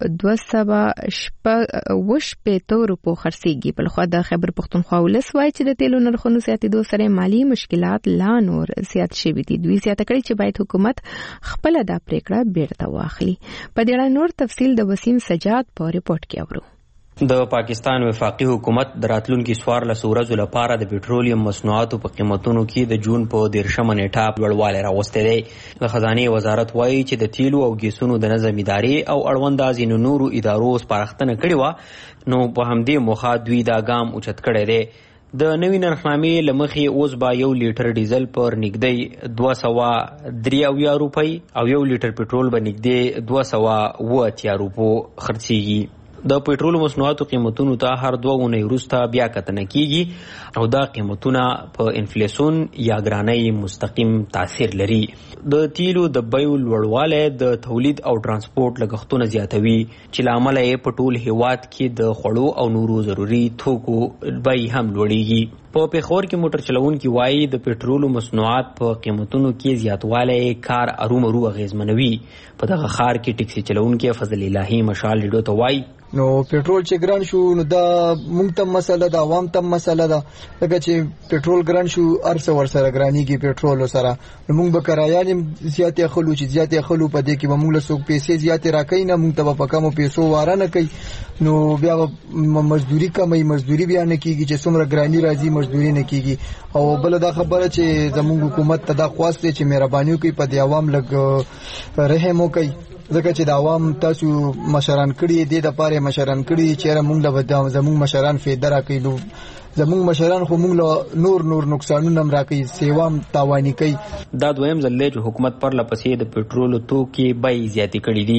280 روپو خرڅيږي. بل خو د خیبر پختونخوا ولس وایي چې د تیلو نرخونو زیاتېدو سره مالی مشکلات لا نور زیات شوي دي. دوی زیاته کړي چې باید حکومت خپل دا پریکړه بیرته واخلي. په دې اړه نور تفصیل د وسیم سجاد په ریپورت کې اورو. د پاکستان وفاقي حکومت د راتلونکي 14 ورځو لپاره د پېټرولیم مصنوعاتو په قیمتونو کې د جون په 13مه نیټه لوړوالی راوستی دی. د خزانه وزارت وایي چې د تیلو او ګیسونو د نظم ادارې او اړوند ځینو نورو ادارو سپارښتنه کړې وه، نو په همدې موخه دوی دا ګام اوچت کړی دی. د نوې نرخنامې له مخې اوس به 1 لیټر ډیزل پر نږدې 283 روپۍ او 1 لیټر پټرول به نږدې 280 روپو خرڅېږي. د پېټرول مصنوعاتو قیمتونو ته هر 2 اونۍ وروسته بیا کتنه کیږي او دا قیمتونه په انفلیسیون یا ګرانۍ مستقیم تاثیر لري. د تیلو د بیو لوړوالی د تولید او ترانسپورت لګښتونه زیاتوي چې له امله یې په ټول هیواد کې د خوړو او نورو ضروري توکو بیې هم لوړیږي. په پېښور کې موټر چلوونکي وایي د پېټرولو مصنوعات په قیمتونو کې زیاتوالی کار ارومرو اغیزمنوي. په دغه ښار کې ټکسي چلوونکي فضل الهي مشال ریډیو ته وایي نو پېټرول چې ګران شو نو دا مونږ ته مسله ده، عوام ته مسله ده. لکه چې پېټرول ګران شو ارڅ ور سره ګرانیږي پېټرول سره، نو مونږ به کرایه زیاتې اخلو چې زیاتې اخلو په دې کې به مونږ له څوک پیسې زیاتې راکړي نه، مونږ ته به په کمو پیسو واره نه کوي. نو بیا مزدوري کمي، مزدوري بیا نه کیږي چې څومره ګرانی راځي مزدوري نه کیږي. او بل دا خبره چې زموږ حکومت ته دا خواسته چې مهرباني وکړي په دې عوام لګ رحم وکړي، ځکه چې د عوام تاسو مشران کړي دي د پاره مشران کړي چې موږ له زموږ مشران فایده راکړي. نو زموږ مشران خو موږ له نور نقصانونه هم راکړي، سیوام تاواني کوي. دا دویم ځل چې حکومت پر لپسې د پېټرول توکي بیې زیاتې کړې دي.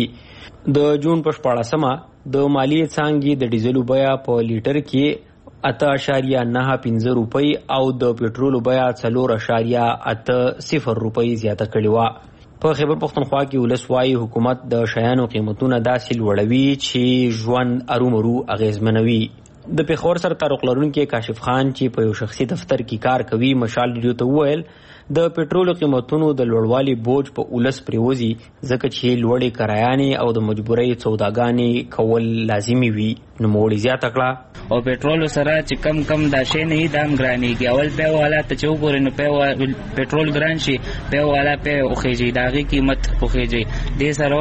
د جون په 14مه د مالیې څانګې د ډیزلو بیه په لیټر کې 8.95 روپۍ او د پټرولو بیه 4.80 روپۍ زیاته کړې وه. په خیبر پختونخوا کې ولس وایي حکومت د شیانو قیمتونه داسې لوړوي چې ژوند ارومرو اغیزمنوي. د پیښور سره تعلق لرونکي کاشف خان چې په یو شخصي دفتر کې کار کوي مشال ریډیو ته وویل د پټرولو قیمتونو د لوړوالي بوج په ولس پریوزي ځکه چې لوړې کرایانې او د مجبورۍ سوداګانې کول لازمي وي. نو موړي زیاته کړه او پټرول سره چې کم دا شی نه دام ګرانېږي. اول په والا ته چې وګورئ نو په پټرول ګران شي په والا په اوخېږي داغي قیمت اوخېږي. دې سره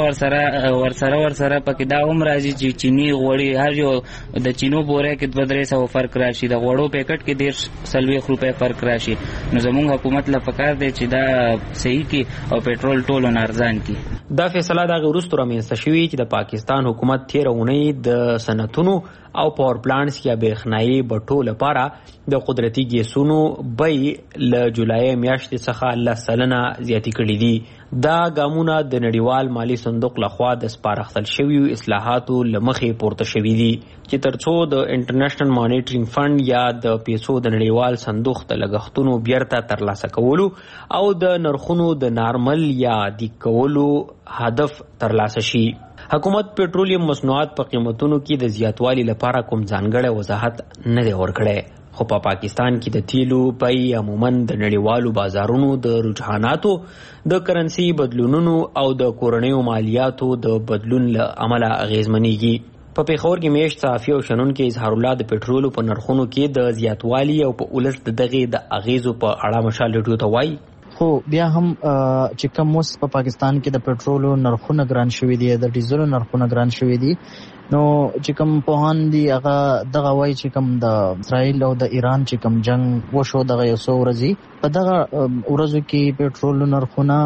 ور سره پکې دا هم راځي چې چینی غوړي هر یو د چینو بوره کې 200 فرق راشي د غوړو پیکټ کې 140 روپے فرق راشي. نو زموږ حکومت لا پکار دی چې دا صحیح کی او پټرول ټولو ارزان کی. دا فیصله د غوړستو رامنځته شوې چې د پاکستان حکومت 13 اونۍ د صنعتونو او پاور پلانټس یا برېښنایي بټو لپاره د قدرتي ګیسونو بیې له جولای میاشتې څخه 10% زیاتې کړي دي. دا ګامونه د نړیوال مالی صندوق لخوا د سپارښتل شویو اصلاحاتو له مخې پورته شوي دي چې ترڅو د انټرنیشنل مانیټرینګ فند یا د پیسو د نړیوال صندوق د لګښتونو بیرته ترلاسه کولو او د نرخونو د نارمل یا د کولو هدف ترلاسه شي. حکومت پټرولیم مصنوعات په قیمتونو کې د زیاتوالي لپاره کوم ځانګړی وضاحت نه دی ورکړی. خو په پاکستان کې د تیلو بیې عموماً د نړیوالو بازارونو د رجحاناتو د کرنسي بدلونونو او د کورنیو مالیاتو د بدلون له امله اغیزمنېږي. په پیښور کې میشت صحافي او شنونکي اظهار الله د پټرولو په نرخونو کې د زیاتوالي او په ولس د دغې د اغیزو په اړه مشال ریډیو ته وایي. خو بیا هم چې کوم اوس په پاکستان کې د پټرولو نرخونه ګران شوي دي د ډیزلو نرخونه ګران شوي دي نو چې کوم پوهان دي هغه دغه وایي چې کوم د اسرائیل او د ایران چې کوم جنگ وشو دغه یو څو ورځې په دغه ورځو کې پټرولو نرخونه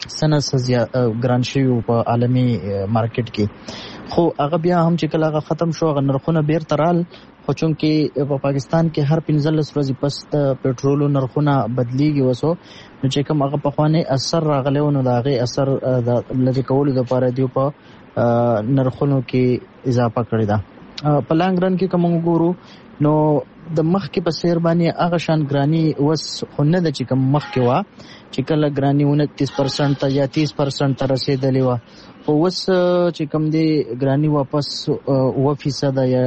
سنه ګران شوي په عالمي مارکیټ کې. خو هغه بیا هم چې کله هغه ختم شو هغه نرخونه بیرته رال خو چونکې په پاکستان کې هر 15 ورځې پس د پټرولو نرخونه بدلیږي وسو نو چې کوم هغه په خوانه اثر راغلی نو دا غي اثر د لری کولو لپاره دی په نرخونو کې اضافه کړی دا. په لانګ رن کې کوم وګورو نو د مخ کې په سیر باندې هغه شان ګرانی وس خونه د چې کوم مخ کې وا چې کله ګرانی 29% یا 30% ته رسیدلی و او وس چې کوم دی ګرانی واپس 2% یا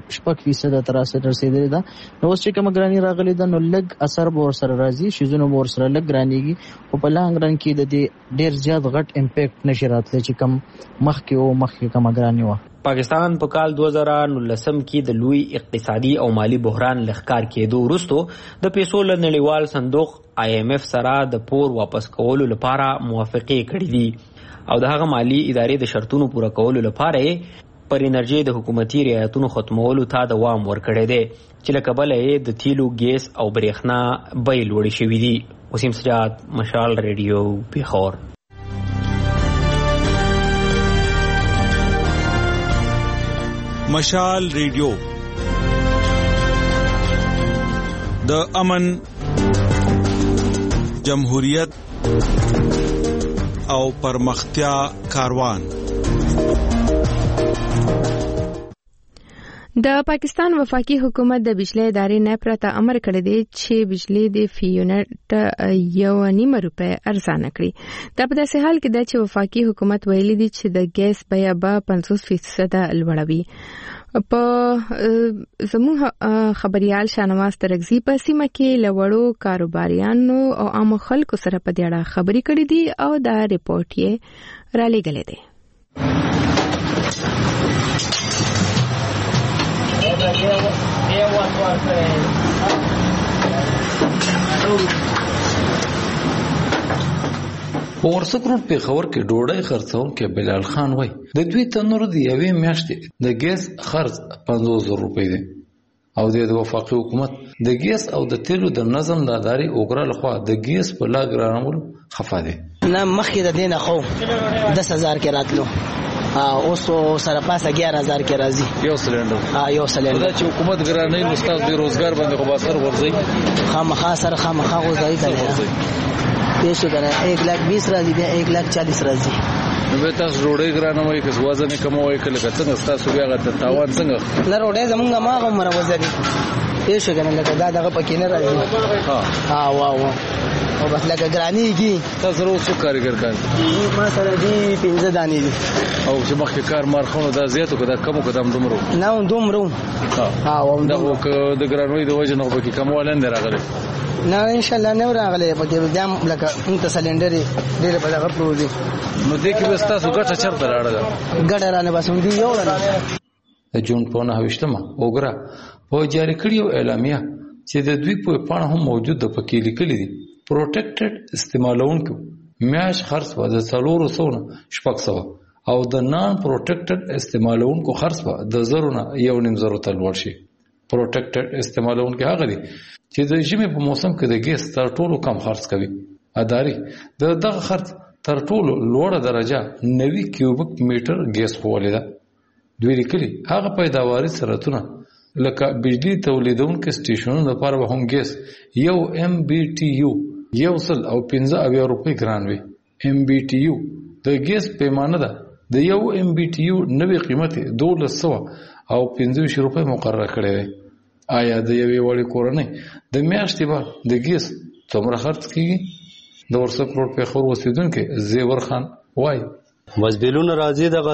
4% تر رسیدلی ده. نو اوس چې کوم ګرانی راغلی ده نو لګ اثر به ورسره راځي شیزونه به ورسره لګ ګرانیږي او په لانګ رن کې د دې ډیر زیات غټ امپیکټ نشي راتلی چې کوم مخکې کوم ګرانی و. پاکستان په کال 2019 کې د لوی اقتصادي او مالی بحران لخکار کېدو وروسته د پیسو له نړیوال صندوق IMF سره د پور واپس کولو لپاره موافقې کړې دي او د هغه مالی ادارې د شرطونو پوره کولو لپاره پر انرژي د حکومتي رعایتونو ختمولو ته دوام ورکړی دی چې له کبله یې د تیلو ګیس او برېښنا بیې لوړې شوي دي. وسیم سجاد، مشال ریډیو، پیښور. مشال ریډیو د امن، جمهوریت او پرمختیا کاروان. د پاکستان وفاقي حکومت د بجلی ادارې نه پرته امر کړی دی چې بجلی د فی یونټ 1.5 روپۍ ارزانه کړي. دا په داسې حال کې ده چې وفاقي حکومت ویلي دی چې د ګیس بیه به 50% لوړوي. په زموږ خبريال شانواز ترغزي په سیمه کې لوړو کاروباریانو او عام خلکو سره په دې اړه خبري کړې دي او دا ریپورت یې را لېږلی دی. په ورسک روډ پیښور کې ډوډۍ خرڅونکي بلال خان وای د دوی تنور دی یوې میاشتې د ګیس خرڅ 50,000 روپۍ دی او د وفاقي حکومت د ګیس او د تیلو د نظم د ادارې اوګرا لخوا د ګیس په لا ګرانولو خفه دی. نه مخکې د دینه خو 10,000 کې راتلو اوس سره پاسه 11,000 کې راځي یو سلندر. یو سلندر دا چې حکومت ګرانۍ مستاق د روزګار باندې خو باسر ورځي خامخا سره خامخا غوځي کنه پیسو کنه 1,20,000 راځي بیا 1,40,000 راځي نو به تاسو ډوډۍ ګرانه وای که وزن کم وای کله څنګه تاسو بیا غته تاوان څنګه نه روډه زمونږ ما عمر وزن یې شو کنه لکه دا دغه پکې نه راځي ها واه او بس لکه ګرانی کی تاسو روز څو کارګر کار ما سره دی 15 دانې دي او چې مخکې کار مارخونو دا زیاتو کده کم قدم دومره نه دومره ها دا د ګرانوي د وجه نه پکې کموالن راغلي نه ان شاء الله نه راغلي پکې دام لکه انت سلندر ډېر په دغه پروژه نو دې کې وستا سو ګټه چرته راړه ګټه رانه بس هم دی یو نه د جون په 9مه وګړه په جاری کړیو اعلامیه چې د دوی په پاڼه هم موجود د پکې لیکلي دي پروټیکټډ استعمالونکو میاش خرڅ و د 400 او د نان پروټیکټډ استعمالونکو خرڅ و د 1.5 تل ورشي پروټیکټډ استعمالونکو هغه دي چې د ژمي په موسم کې د ګیس تر ټولو کم خرڅ کوي اداري دغه خرڅ تر ټولو لوړه درجه 90 کیوبیک میټر ګیس ولیدا دوی لیکلي هغه پیداواري سرعتونه لکه بجلی تولیدونکو سټیشنونو لپاره به هم ګیس یو ام بي ټي یو 115 روپۍ ګران وي ام بي ټي یو د ګیس پیمانه ده د یو ام بي ټي یو نوې قیمت 1225 روپۍ مقرره کړې ده آیا د یوې وړې کورنۍ د میاشتې به د ګیس څومره خرڅ کیږي د ورسک روډ په خور اوسیدونکو زیور خان وای بس بیلونه راځي دغه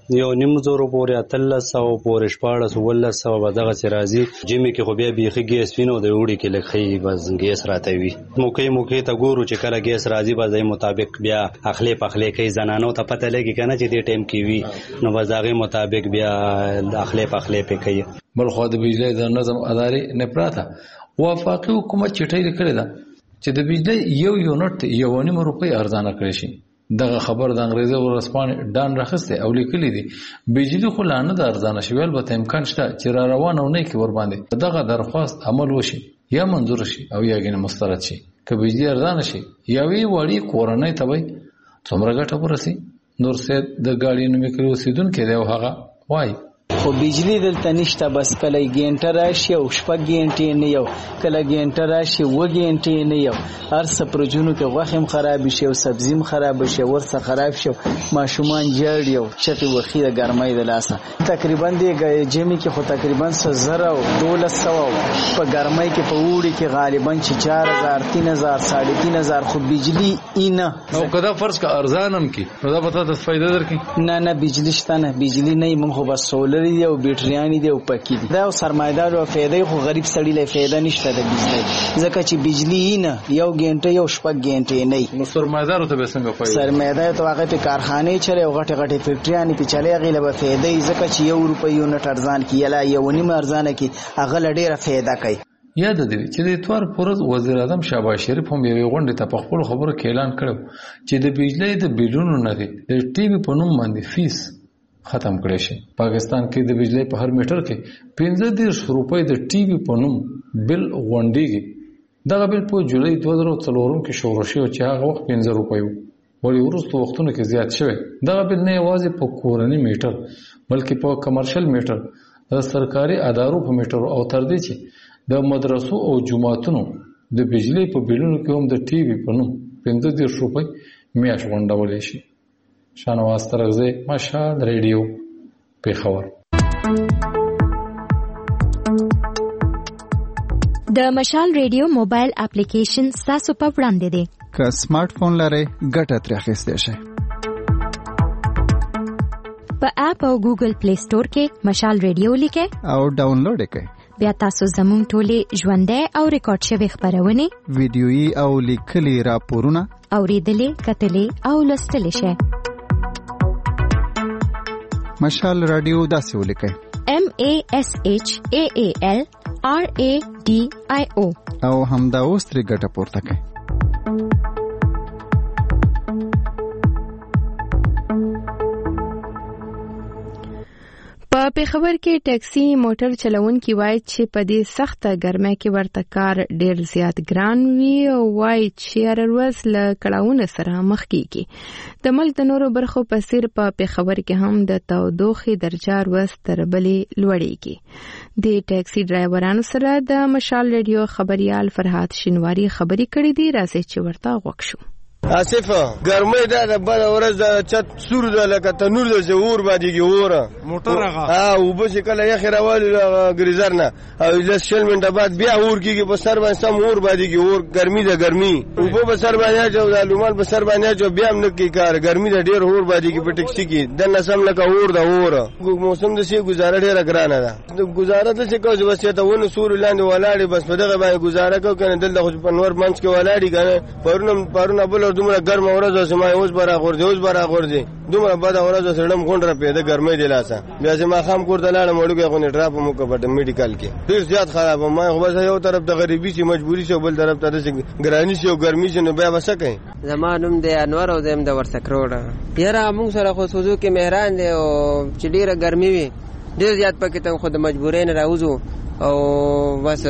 1.5 پورې 1300 پورې 1400 به دغه سي راځي جمی کې خو بیا بیخي ګیس وینو د وړي کې لکه بس ګیس راته وي موقع ته ګورو چې کله ګیس راځي به د مطابق بیا اخلي پخلي کوي زنانو ته پته لګي کنه چې دې ټیم کې وي نو بازاري مطابق بیا اخلي پخلي په کوي بل خو د بجلی د نظم ادارې نه پراته وفاقي حکومت چټي کړی دا چې د بجلی یو یونټ 1.5 روپۍ ارزانه کړی شي دغه خبر د انګریزي ورسپانې ډان راخسته او لیکلي دي بجلی خو لانه د ارزانه شویل به امکان شته چې را روانه ونه کې ور باندې دغه درخواست عمل وشي یا منظور شي او یا غنه مسترد شي که بجلی ارزانه شي یا وی وړي کورنۍ ته وي څومره ګټه ورسي نور سید د گاډي نومې کړو سیدونکو دی هغه وای خو بجلی دلته نشته بس کله ګینټه راشي او شپږ ګینټې نه یو کله ګینټه راشي و ګینټې نه یو هر څه پرجونو کې غوښم خراب شي او سبزیم خراب شي ورڅ خراب شي ماشومان جړ یو چې وخی د ګرمۍ د لاسه تقریبا دی جمی کې خو تقریبا 1000 او 1200 په ګرمۍ کې په وړي کې غالبا 4000 3000 3500 خو بجلی اینه او کدا فرض کا ارزانم کې دا پته د فائدہ درکې نه بجلی شته نه بجلی نه مونږ خو بس سولر دی او بیټریانی دی او پکی دی دا سرمایدار او فائدې خو غریب سړی له فائدہ نشته د بجلی ځکه چې بجلی نه یو غنټه یو شپږ غنټه نه نو سرمایدار ته به څنګه فائدہ سرمایدار ته هغه په کارخانه چره او غټه فیکټریانی په چلے غیله به فائدې ځکه چې 1 روپۍ یونټ ارزان کیلا یو نیمه ارزانه کی هغه لډیره فائدہ کوي یاد دی چې د اتوار پورز وزیر اعظم شهباز شریف هم یو غونډه ته په خپل خبرو کې اعلان کړو چې د بجلی د بیلونو نه دی د ټي وي په نوم باندې فیس ختم کړی شي پاکستان کې د بجلی په هر میټر کې 15 روپۍ د ټي وي په نوم بل غونډيږي دغه بل په جولای 2004 کې شروع شو چې هغه وخت 15 روپۍ وو ولې ورسته وختونو کې زیات شوی دغه بل نه یوازې په کورنۍ میټر بلکې په کمرشل میټر د سرکاري ادارو په میټر او تر دې چې د مدرسو او جماعتونو د بجلی په بیلونو کې هم د ټي وي په نوم 15 روپۍ میاش غونډول شي شانواز ترغزی مشال ریډیو پیښور د مشال ریډیو موبایل اپلیکیشن تاسو په وړاندې دی که سمارټ فون لرئ ګټه ترې اخیستی شئ په اپ او ګوګل پلی سٹور کې مشال ریډیو لیکئ او ډاونلوډ یې کړئ بیا تاسو زموږ ټولې ژوندۍ او ریکارډ شوی خبرونه ویډیويي او لیکلي راپورونه اوریدلې کتلې او لوستلې شئ مشال رادیو داسې ولیکئ MASHAALRADIO او همدا اوس ترې ګټه پورته کړئ په پیښور کې ټیکسي موټر چلوونکي وایي چې په دې سخته ګرمۍ کې ورته کار ډیر زیات ګران وي او وایي چې هر ورځ له کړاوونو سره مخ کیږي د ملک د نورو برخو په څیر په پیښور کې هم د تودوخې درجه ورځ تر بلې لوړېږي د ټیکسي ډرایورانو سره د مشال ریډیو خبريال فرحات شینواری خبري کړې دي راځي چې ورته غوښ شو آصف ګرمۍ دا د بل ورځ د چت سور د لکه تنور د اور باندې کې وره موټر هغه او بس کله یې خیروال ګریزر نه او لس شل منټه بعد بیا اور کېږي په سر باندې سم اور باندې کې اور ګرمي د ګرمي او په سر باندې جو د لومال په سر باندې جو بیا هم نکي کار ګرمي د ډیر اور باندې کې په ټیکسي کې د نسم لکه اور د اور موسم د شي گزاره ډیره ګرانه ده گزاره ته چې کوم بس ته ونه سور لاندې ولاړې بس په دغه باندې گزاره کو کنه دلته خو په نور منځ کې ولاړې کنه پرونه بل دومره ګرم ورځ سمه اوس برا غورځي دومره بد ورځ سړم غونډه پیدا ګرمۍ دی لاسه بیا چې ما خام کوړه لاړم وړوګه خو نه ډراپ مو کوټه میډیکل کې ډیر زیات خراب ما خو بس یو طرف ته غریبي شي مجبوری شي بل طرف ته ګرانی شي او ګرمي شي نو بیا وسکه زمانوم د انور او زم د ورسکروډه یاره موږ سره خو سوزو کې مهران دی او چې ډیره ګرمي وي ډیر زیات پکې ته خو د مجبورۍ نه راوځو او بس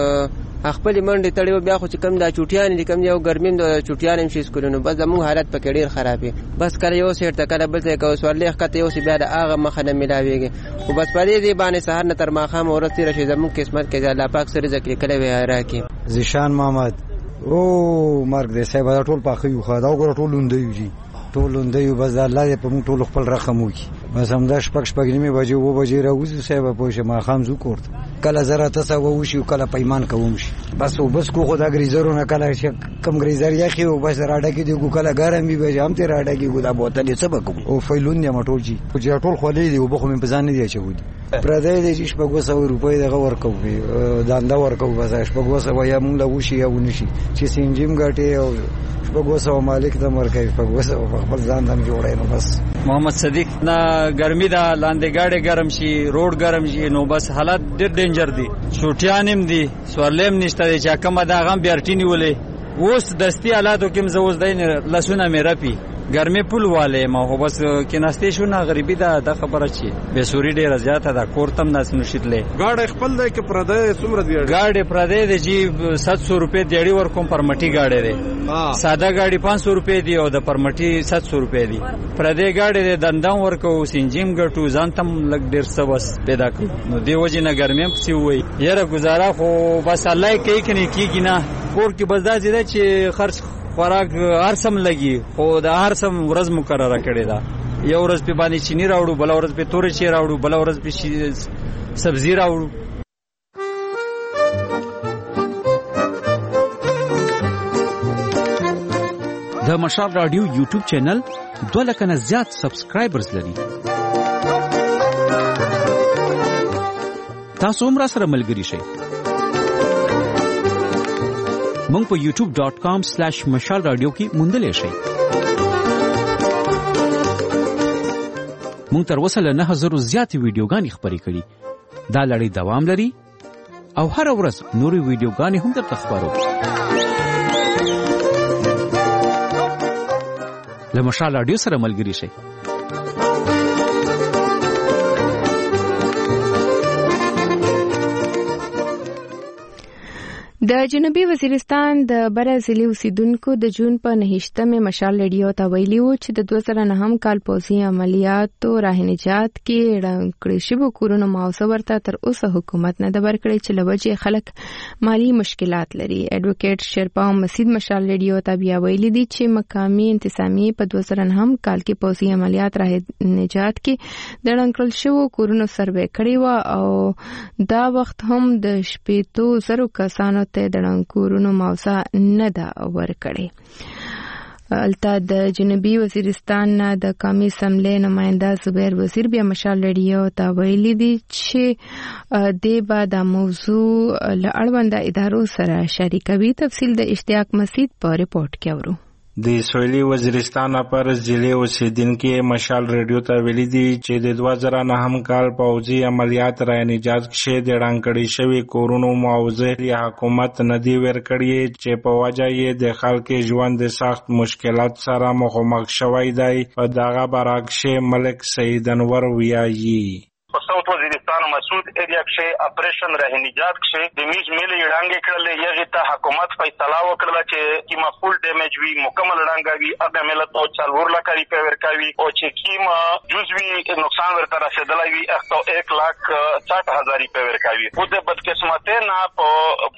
خپل منډه تړیو بیا خو چې کم دا چوټیان دي کم یو ګرمیم د چوټیان هم شي سکولونو بس زموږ حالت پکې ډیر خرابې بس کله یو سیټ ته کله بل څه کو سوالې خته یو سی بیا د هغه مخه نه ملاويږي او بس پرې دی باندې سحر نه تر ماخام اورتي رشي زموږ قسمت کې الله پاک سره ذکر کړي وي راکي زیشان محمد او مرګ دې صاحب ټول پاخه یو خدا وګړه ټول لوندې ټول لوندې بس الله دې په موږ ټول خپل رقم وکي بس هم دا شپږ نیمه بجې و بجې راوځي صاحب په شه ما خام زو کوړ کله زره تاسو ووشي کله پیمان کوم شي بس کو خدا غریزرونه کله کم غریزر یا خو بس راډه کې دی کله ګرم وي به هم ته راډه کې ګدا بوتل سبق او فیلون نه مټول شي خو ټول خولې دی وبخو مې پزان نه دی چودي پردې دې شپږ 200 روپۍ دغه ورکو داندا ورکو بس شپږ 200 یا مونږ لا وشي یا ونشي چې سینجیم غټي او شپږ 200 مالک د مرکې شپږ 200 خپل ځان دم جوړای نو بس محمد صدیق نه ګرمي دا لاندې گاډي ګرم شي روډ ګرم شي نو بس حالت ډېر ډینجر دي چوټیانم دي سوالیم نشته چې کوم دا غم بیرټینی ولې اوس دستی حالاتو کې مزوز دین لسونه مې رپی ګرمي پول والے ما هو بس کې ناشته شو نه غریبي دا د خبره چی به سوري ډیر زیاته دا کورتم ناس نشیدلې گاډي خپل دی کې پردې څومره دی گاډي پردې دی جی 700 روپے دیړي ور کوم پرمټي گاډي دی ساده گاډي 500 روپے دی او د پرمټي 700 روپے دی پردې گاډي دی دندان ورکو سینجیم ګټو ځانتم لګ ډیر سبس پیدا کړ نو دی وجه نه ګرمیم پسی وای یره گزاره خو بس الله کوي کني کیږي نه کور کې بس دا چې خرج خوراک هر سم لګي خو د هر سم ورځ مقرره کړي دا یو ورځ په باندې چینی راوړو بل ورځ په تورې چی راوړو بل ورځ په سبزی راوړو د مشال رادیو یوټیوب چینل 2 لک نه زیات سبسکرایبرز لري تاسو هم را سره ملګری شئ مونږ په youtube.com/مشال رادیو کې موندلې شئ مونږ تر اوسه له 9000 زیاتې ویډیوګانې خپرې کړې دا لړۍ دوام لري او هر ورځ نورې ویډیوګانې هم درته خپرو له مشال رادیو سره ملګری شئ د جنوبي وزیرستان د برازیلي اوسیدونکو د جون په 9مه مشال رادیو ته ویلي و چې د 2009 کال پوځي عملیاتو راهنجات کې کړي شوی کورونو معاوضه ورته تر اوسه حکومت نه د ورکړي چې لوجه خلک مالی مشکلات لري ایڈوکیټ شرپا مسید مشال رادیو ته بیا ویلي دي چې مقامي انتظامی په 2009 کال کې پوځي عملیات راهنجات کې د ړنګل شوی کورونو سروې کړی و او دا وخت هم د 7,000 کسانو ته د ړنګورونو معاوضه نه دا ورکړي البته د جنوبي وزیرستان د قومي اسمبلی نماینده زبیر وزیر بیا مشال رادیو ته ویلي دي چې د با د موضوع له اړوند ادارو سره شریکوي تفصیل د اشتیاق مسید په ریپورت کې اورو د سویلي وزیرستان پر ضلع اوسیدونکو مشال رادیو ته ویلي دي چې د 2009 کال پوځي عملیات راهنجات کې د ړنګړې شوی کورونو معاوضه حکومت ندی ورکړي چې په وجه یې د خلکو ژوند د سخت مشکلات سره مخامخ شوی دی په دغه برعکس ملک سید انور ویایي په صوت وزیرستان مسعود ایریا کې اپریشن راه نجات کې د میز ملي وړاندې کړل یغه ته حکومت فیصله وکړه چې کیما فول ډیمیج وی مکمل رنګاوي اګه ملت او 4 لک روپے ورکاوي او چې کیما جزوی نقصان ورته رسیدلای وي 1,60,000 روپے ورکاوي خو د بدقسمته نه په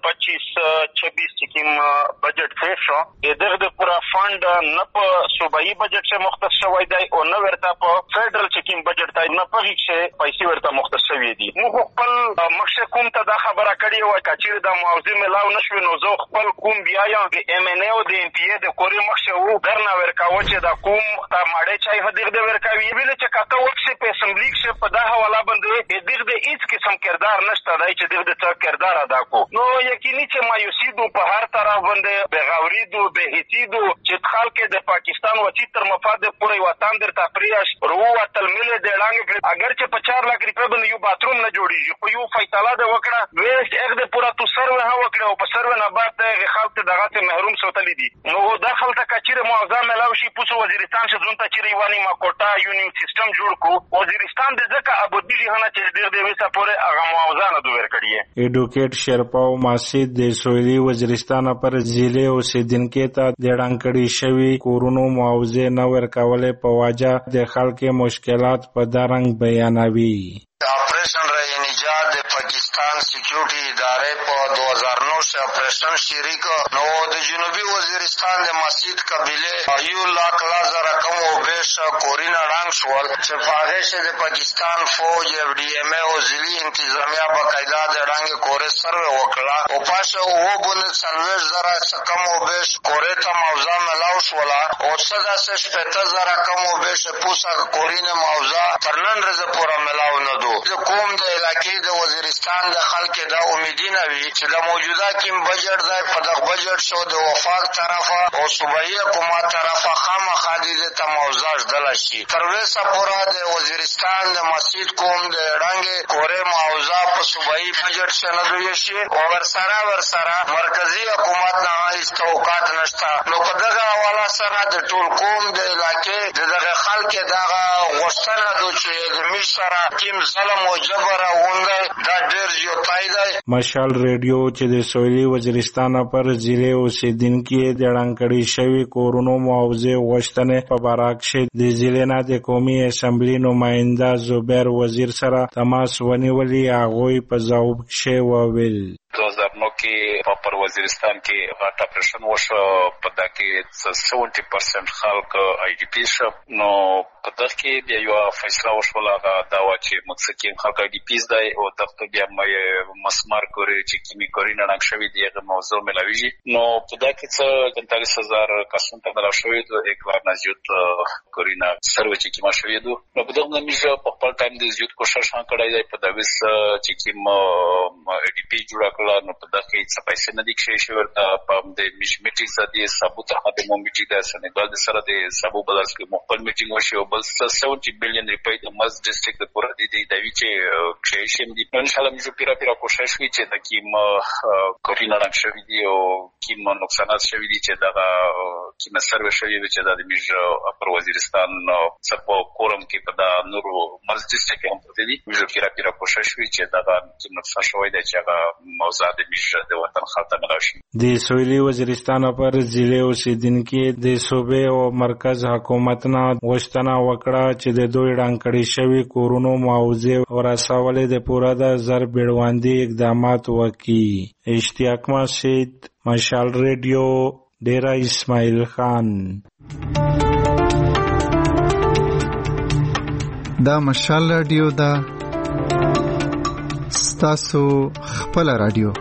2025-26 چې کیم بجټ فیس شو دغه د پورا فند نه په صوبایي بجټ څخه مختص شوی دی او نه ورته په فدرل چې کیم بجټ ته نه پغی چې پیسې ورته مختص شوی دي نو خپل مخشه کوم ته دا خبره کړې و چې د معاوضه ملاو نشو نو زه خپل کوم بیا یا د ام ان ای او د ام پی ای د کوري مخشه وو درنه ورکاو چې دا کوم تا ماړې چای هدیغ د ورکاوي ویل چې کاته وکسه په اسمبلی کې په دا حواله باندې دغه د هیڅ قسم کردار نشته دی چې دغه د کردار ادا کو نو یقیني چې مایوسی دو په هر طرف باندې بغاوری دو به هیڅ دو چې خلک د پاکستان وتی تر مفاد پورې وطن در تفریش رو وتل مل د لاندې اگر چې په 4 لک روپے باندې یو باتروم نه جوړیږي خو یو فیصله د وکړه ویسټ اګ د پورا تو سرو ها وکړه او په سرو نه بعد د خلک دغه ته محروم سوتلی دي نو داخل ته کچره معاوضه ملاوي شي پوسو وزیرستان څخه ځون ته چیرې وانی ما کوټا یونین سیستم جوړ کو وزیرستان د ځکه ابودی جهانه چې ډېر دی وسه پورې هغه معاوضه نه دوی ورکړي ایډوکیټ شرپاو ماسید د سویلي وزیرستان پر ضلع اوسیدونکو ته د ډانکړي شوی کورونو معاوضه نه ورکولې په واجه د خلکو مشکلات په دارنګ بیانوي آپریشن رای نجات د پاکستان سکیورټي ادارې په 2009 سے آپریشن شروع کړ نو د جنوبي وزیرستان د مسجد قبيله یو لاک لازر رقم او بیش کورینا رنګ شول چې هغه شه د پاکستان فوج اف ډي ام او ضلعي انتظامیه باقاعده د رنګ کورې سروې وکړه او پاشه او بونه څلور زره رقم او بیش کورې ته موضوع ملاو شول او صدا سے 70,000 رقم او بیش پوسا کورینا موضوع ترنن رز پورا ملاو نه دو د کوم د علاقې د وزیرستان د خلکو د امیدونه وی چې د موجوده کیم بجټ د پدغ بجټ شو د وفاق طرفه او صوبایي حکومت طرفه خامخا د تموزاج دل شي تر وسه پورا د وزیرستان د مسجد کوم د رنګ کورې معاوضه په صوبایي بجټ څخه نه دوی شي او ورسره مرکزی حکومت نه هیڅ توقعات نشته نو په دغه حواله سره د ټول کوم د علاقې دغه خلکو دغه غوښتنه دوی چې د مشره کیم ظلم او جبر غونډه دا ډېر زیاتای دی مشال ریډیو چې د سویلي وزیرستان پر ضلع اوسیدونکو د ډانکړي شوی کورونو معاوضه غوښتنه په باره کې د ضلع نه د قومي اسمبلی نماینده زبیر وزیر سره تماس ونیولي هغه په ځواب کې وویل 2009 کې په وزیرستان کې غاټ اپریشن وشو په دغه 70% خلک آی ډی پی شپ نو په دغه کې بیا یو فیصله وشوله دا و چې مقصد خلک آی ډی پیز دی او دغه بیا مې مسمار کوي چې کیمی کوي نه نقشوي دی هغه موضوع ملاویږي نو په دغه کې 43,000 کسان ته ملاوي دي 1 لار نه زیات کورینا سروي چې کیما شوی دي نو په دغه نمیجه په خپل ټایم د زیات کوشش هم کړی دی په دغه چې کیم آی ډی پی جوړ نو په دغه کې څه پیسې نه دي کې شي ورته په د میټینګ سره د ثبوت هغه د میټینګ د سنګال د سره د ثبوت بدلس کې مخکل میټینګ وشي او بل 70 بلین روپۍ د مز ډیسټریکټ د پوره د دوی چې کې شي ان شاء الله موږ پیرا کوشش وکړو چې د کیم کورینا رنګ دي او کیم نقصانات شوی دي چې دا کیم سروي شوی دي چې د میج پر وزیرستان څخه کورم کې په دا نورو مز ډیسټریکټ هم پروت دي موږ پیرا کوشش وکړو چې دا کیم نقصان شوی دي چې هغه موضوع د وطن خاطر راشي د سویلي وزیرستان پر ضلع اوسیدونکو د صوبې او مرکز حکومت نه غوښتنه وکړه چې د دوی ډانکړي شوی کورونو معاوضه ورسولې د پوره د زر بیړواندي اقدامات وکړي اشتیاق مسجد مشال ریډیو ډیرا اسماعیل خان دا مشال ریډیو دا ستاسو خپل ریډیو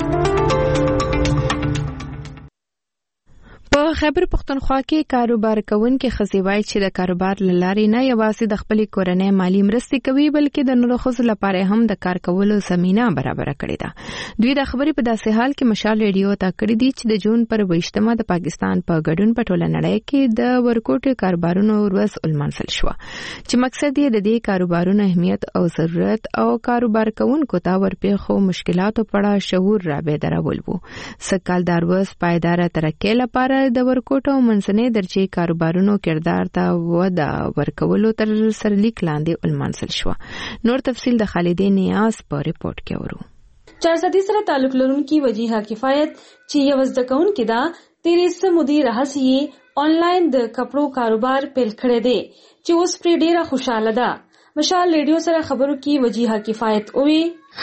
خیبر پختونخوا کې کاروبار کوونکو خزیوای چې د کاروبار لاري نه یوازې د خپل کورنۍ مالی مرستې کوي بلکې د نورو خزو لپاره هم د کار کولو زمينه برابر کړې ده دوی د خبرې په داسې حال کې مشال ریډیو ته کړې دي چې د جون پر 28مه د پاکستان په ګډون په ټوله نړۍ کې د ورکوټ کاروبارونو ورځ ولمنځل شو چې مقصد یې د دې کاروبارونو اهمیت او ضرورت او کاروبار کوونکو ته ورپېښو مشکلاتو په اړه شعور را بیدارول وو سکه‌دار ورځ پایدار ترقۍ لپاره د ورکوټ او منځنۍ درجه کاروبارونو کردار ته وده ورکولو تر سرلیک لاندې ولمانځل شو. نور تفصیل د خالدین نیاز په ریپورت کې ورو. 400 سره تعلق لرونکي وجیها کفایت چې یو زده کوونکې ده 13 مودې راهسي آنلاین د کپړو کاروبار پیل کړی دی چې اوس پرې ډیره خوشاله ده. مشال ریډیو سره خبرو کې وجیها کفایت وی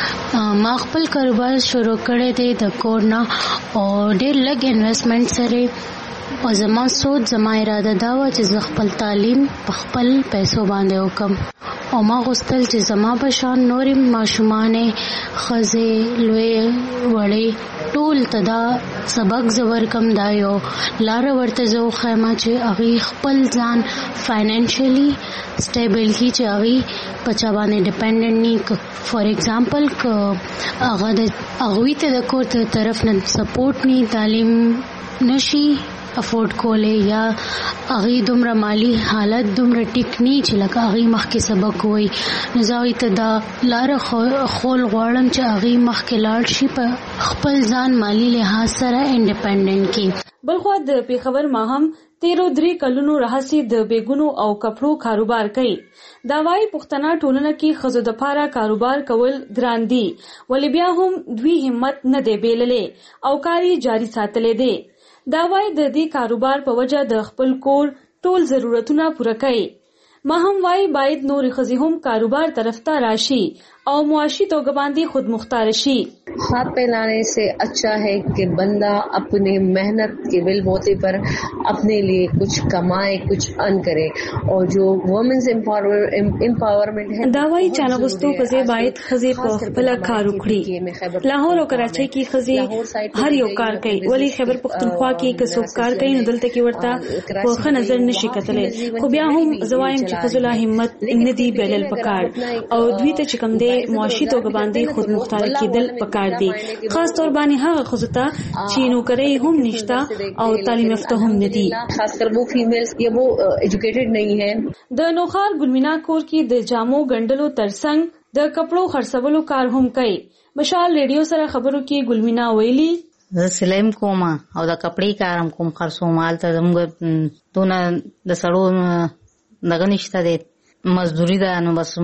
ما خپل کاروبار شروع کړی دی د کور نه او ډیر لږ انویسټمنټ سره او زما سوچ زما اراده دا و چې زه خپل تعلیم په خپل پیسو باندې وکم او ما غوښتل چې زما په شان نورې ماشومانې ښځې لوی وړې ټول ته دا سبق زه ورکم دا یو لاره ورته زه وښیم چې هغوی خپل ځان فاینانشلی سټیبل کړي چې هغوی په چا باندې ډیپینډنټ ني. فار ایگزامپل که هغوی ته د کور ته طرف نه سپورټ ني تعلیم نشي افورد کولې یا هغوی دومره مالی حالت دومره ټیک ني چې لکه هغوی مخکې سبق وایي نو زه هغوی ته دا لاره خول غواړم چې هغوی مخکې لاړ شي په خپل ځان مالی لحاظ سره انډیپینډنټ کړي. بلخوا د پیښور ماهم 13 کلونو راهسي د بیګونو او کپړو کاروبار کوي. دا وايي پښتنه ټولنه کې ښځو د پاره کاروبار کول ګران دي ولې بیا هم دوی همت نه دی بیللې او کاری جاری ساتلې دي. دا وايي د دې کاروبار په وجه د خپل کور ټول ضرورتونه پوره کوي. ما هم وايي باید نور ښځې هم کاروبار طرف ته راشي او معاشی توګه باندې خود مختار شي. ہاتھ پھیلانے سے اچھا ہے کہ بندہ اپنے محنت کے بلبوتے پر اپنے لیے کچھ کمائے کچھ ارن کرے اور جو وومنز امپاورمنٹ ہے دا وايي چې لغستو ښځې باید ښځې په خپل کار وکړي. لاهور او کراچۍ کې ښځې هر یو کار کوي ولی خیبر پختونخوا کې که څوک کار کوي نو دلته کې ورته په ښه نظر نشي کتلی. خو بیا هم زوایم چې ښځو لا همت نه دی بیلل پکار او دوی ته چې کوم دی معاشي توګه باندې خود مختار کېدل پکار دي. خاص طور باندې هغه ښځو ته چې نوکرۍ هم نشته او تعلیم یافته هم نه دي. خاص کر وہ فیمیلز یا وہ ایجوکیټډ نه ہیں. د نوخار ګلمینا کور کې د جامو ګنډلو ترڅنګ د کپړو خرڅولو کار هم کوي. مشال ریډیو سره خبرو کې ګلمینا ویلي زه سلایم کوم او د کپړې کارم کوم خرڅوم هلته زموږ دونه د سړو دغه نشته دی مزدوري ده نو بس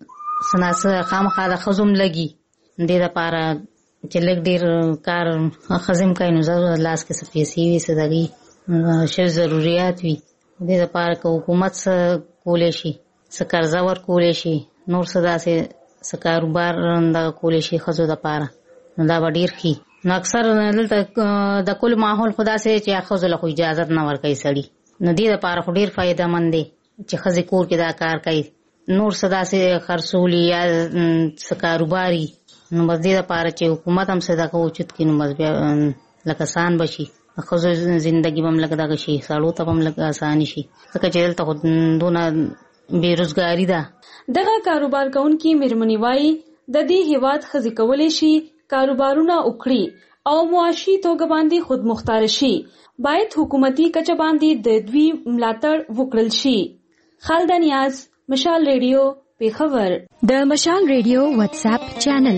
سناسه خامخا د ښځو هم لګي دې دپاره چې لږ ډېر کار ښځې هم کوي نو زه لاس کې څه پیسې وي څه دغې شی ضروریات وي دې دپاره که حکومت څه کولی شي څه قرضه ورکولی شي نور څه داسې څه کاروبار دغه کولی شي ښځو دپاره نو دا به ډېر ښي. نو اکثر دلته د کل ماحول خو داسې چې ښځو له خو اجازت نه ورکوي سړي نو دې دپاره خو ډېر فایده مند دی چې ښځې کور کې دا کار کوي. نور څه داسې خرڅولي یا څه کاروباري نو بس دې دپاره چې حکومت هم څه دغه اوچت کړي نو بس بیا لکه آسان به شي ښځو زندګي به هم لږ دغه شي سړو ته به هم لږ اساني شي ځکه چې دلته خو دونه بېروزګاري ده. دغه کاروبار کوونکي مېرمنې وایي د دې هېواد ښځې کولی شي کاروبارونه وکړي او معاشي توګه باندې خود مختار شي. باید حکومتي کچه باندې د دوی ملاتړ وکړل شي. خالده نیاز مشال ریډیو پیښور. د مشال ریډیو واتس اپ چینل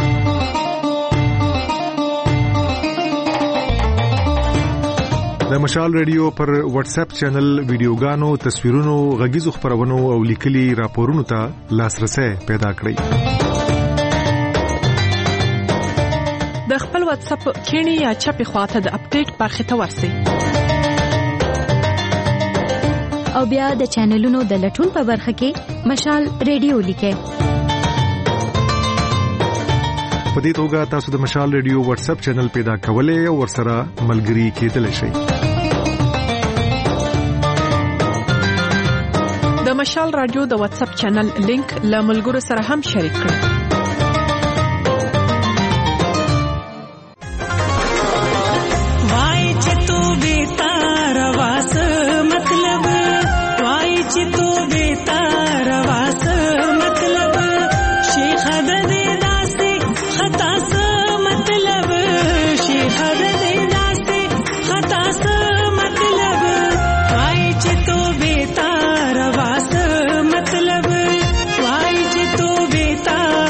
د مشال ریډیو پر واتس اپ چینل ویډیوګانو تصویرونو غږیزو خبرونو او لیکلي راپورونو ته لاسرسي پیدا کړئ. د خپل واتس اپ کینی یا چپی خواته د اپډیټ برخه ته ورسئ او بیا د چینلونو د لټون په برخه کې مشال ریډیو لیکئ. په دې توګه تاسو د مشال ریډیو واتس اپ چینل پیدا کولای او ورسره ملګري کېدلی شئ. د مشال رادیو د واتس اپ چینل لینک له ملګرو سره هم شریک کړئ. वाई जे तो बेता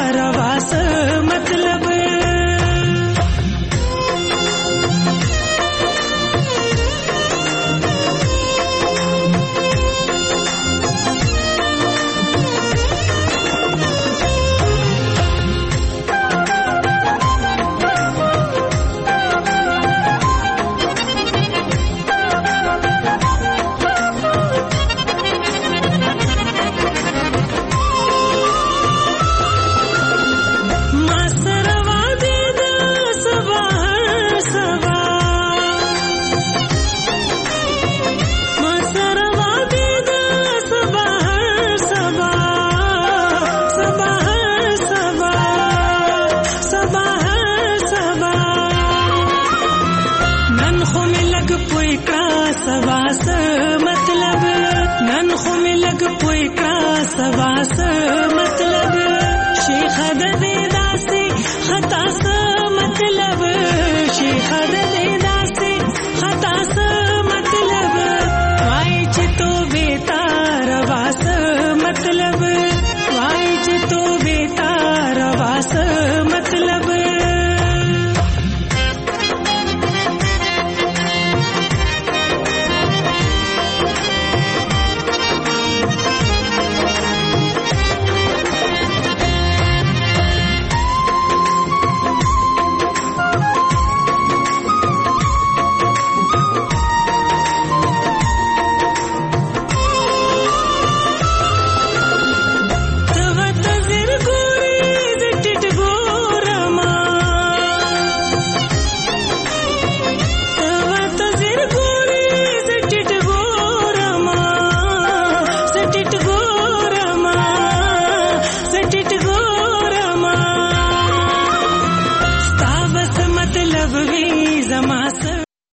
نن خو مې لګ پوي کړه سواس مطلب نن خو مې لګ پوي کړه سواس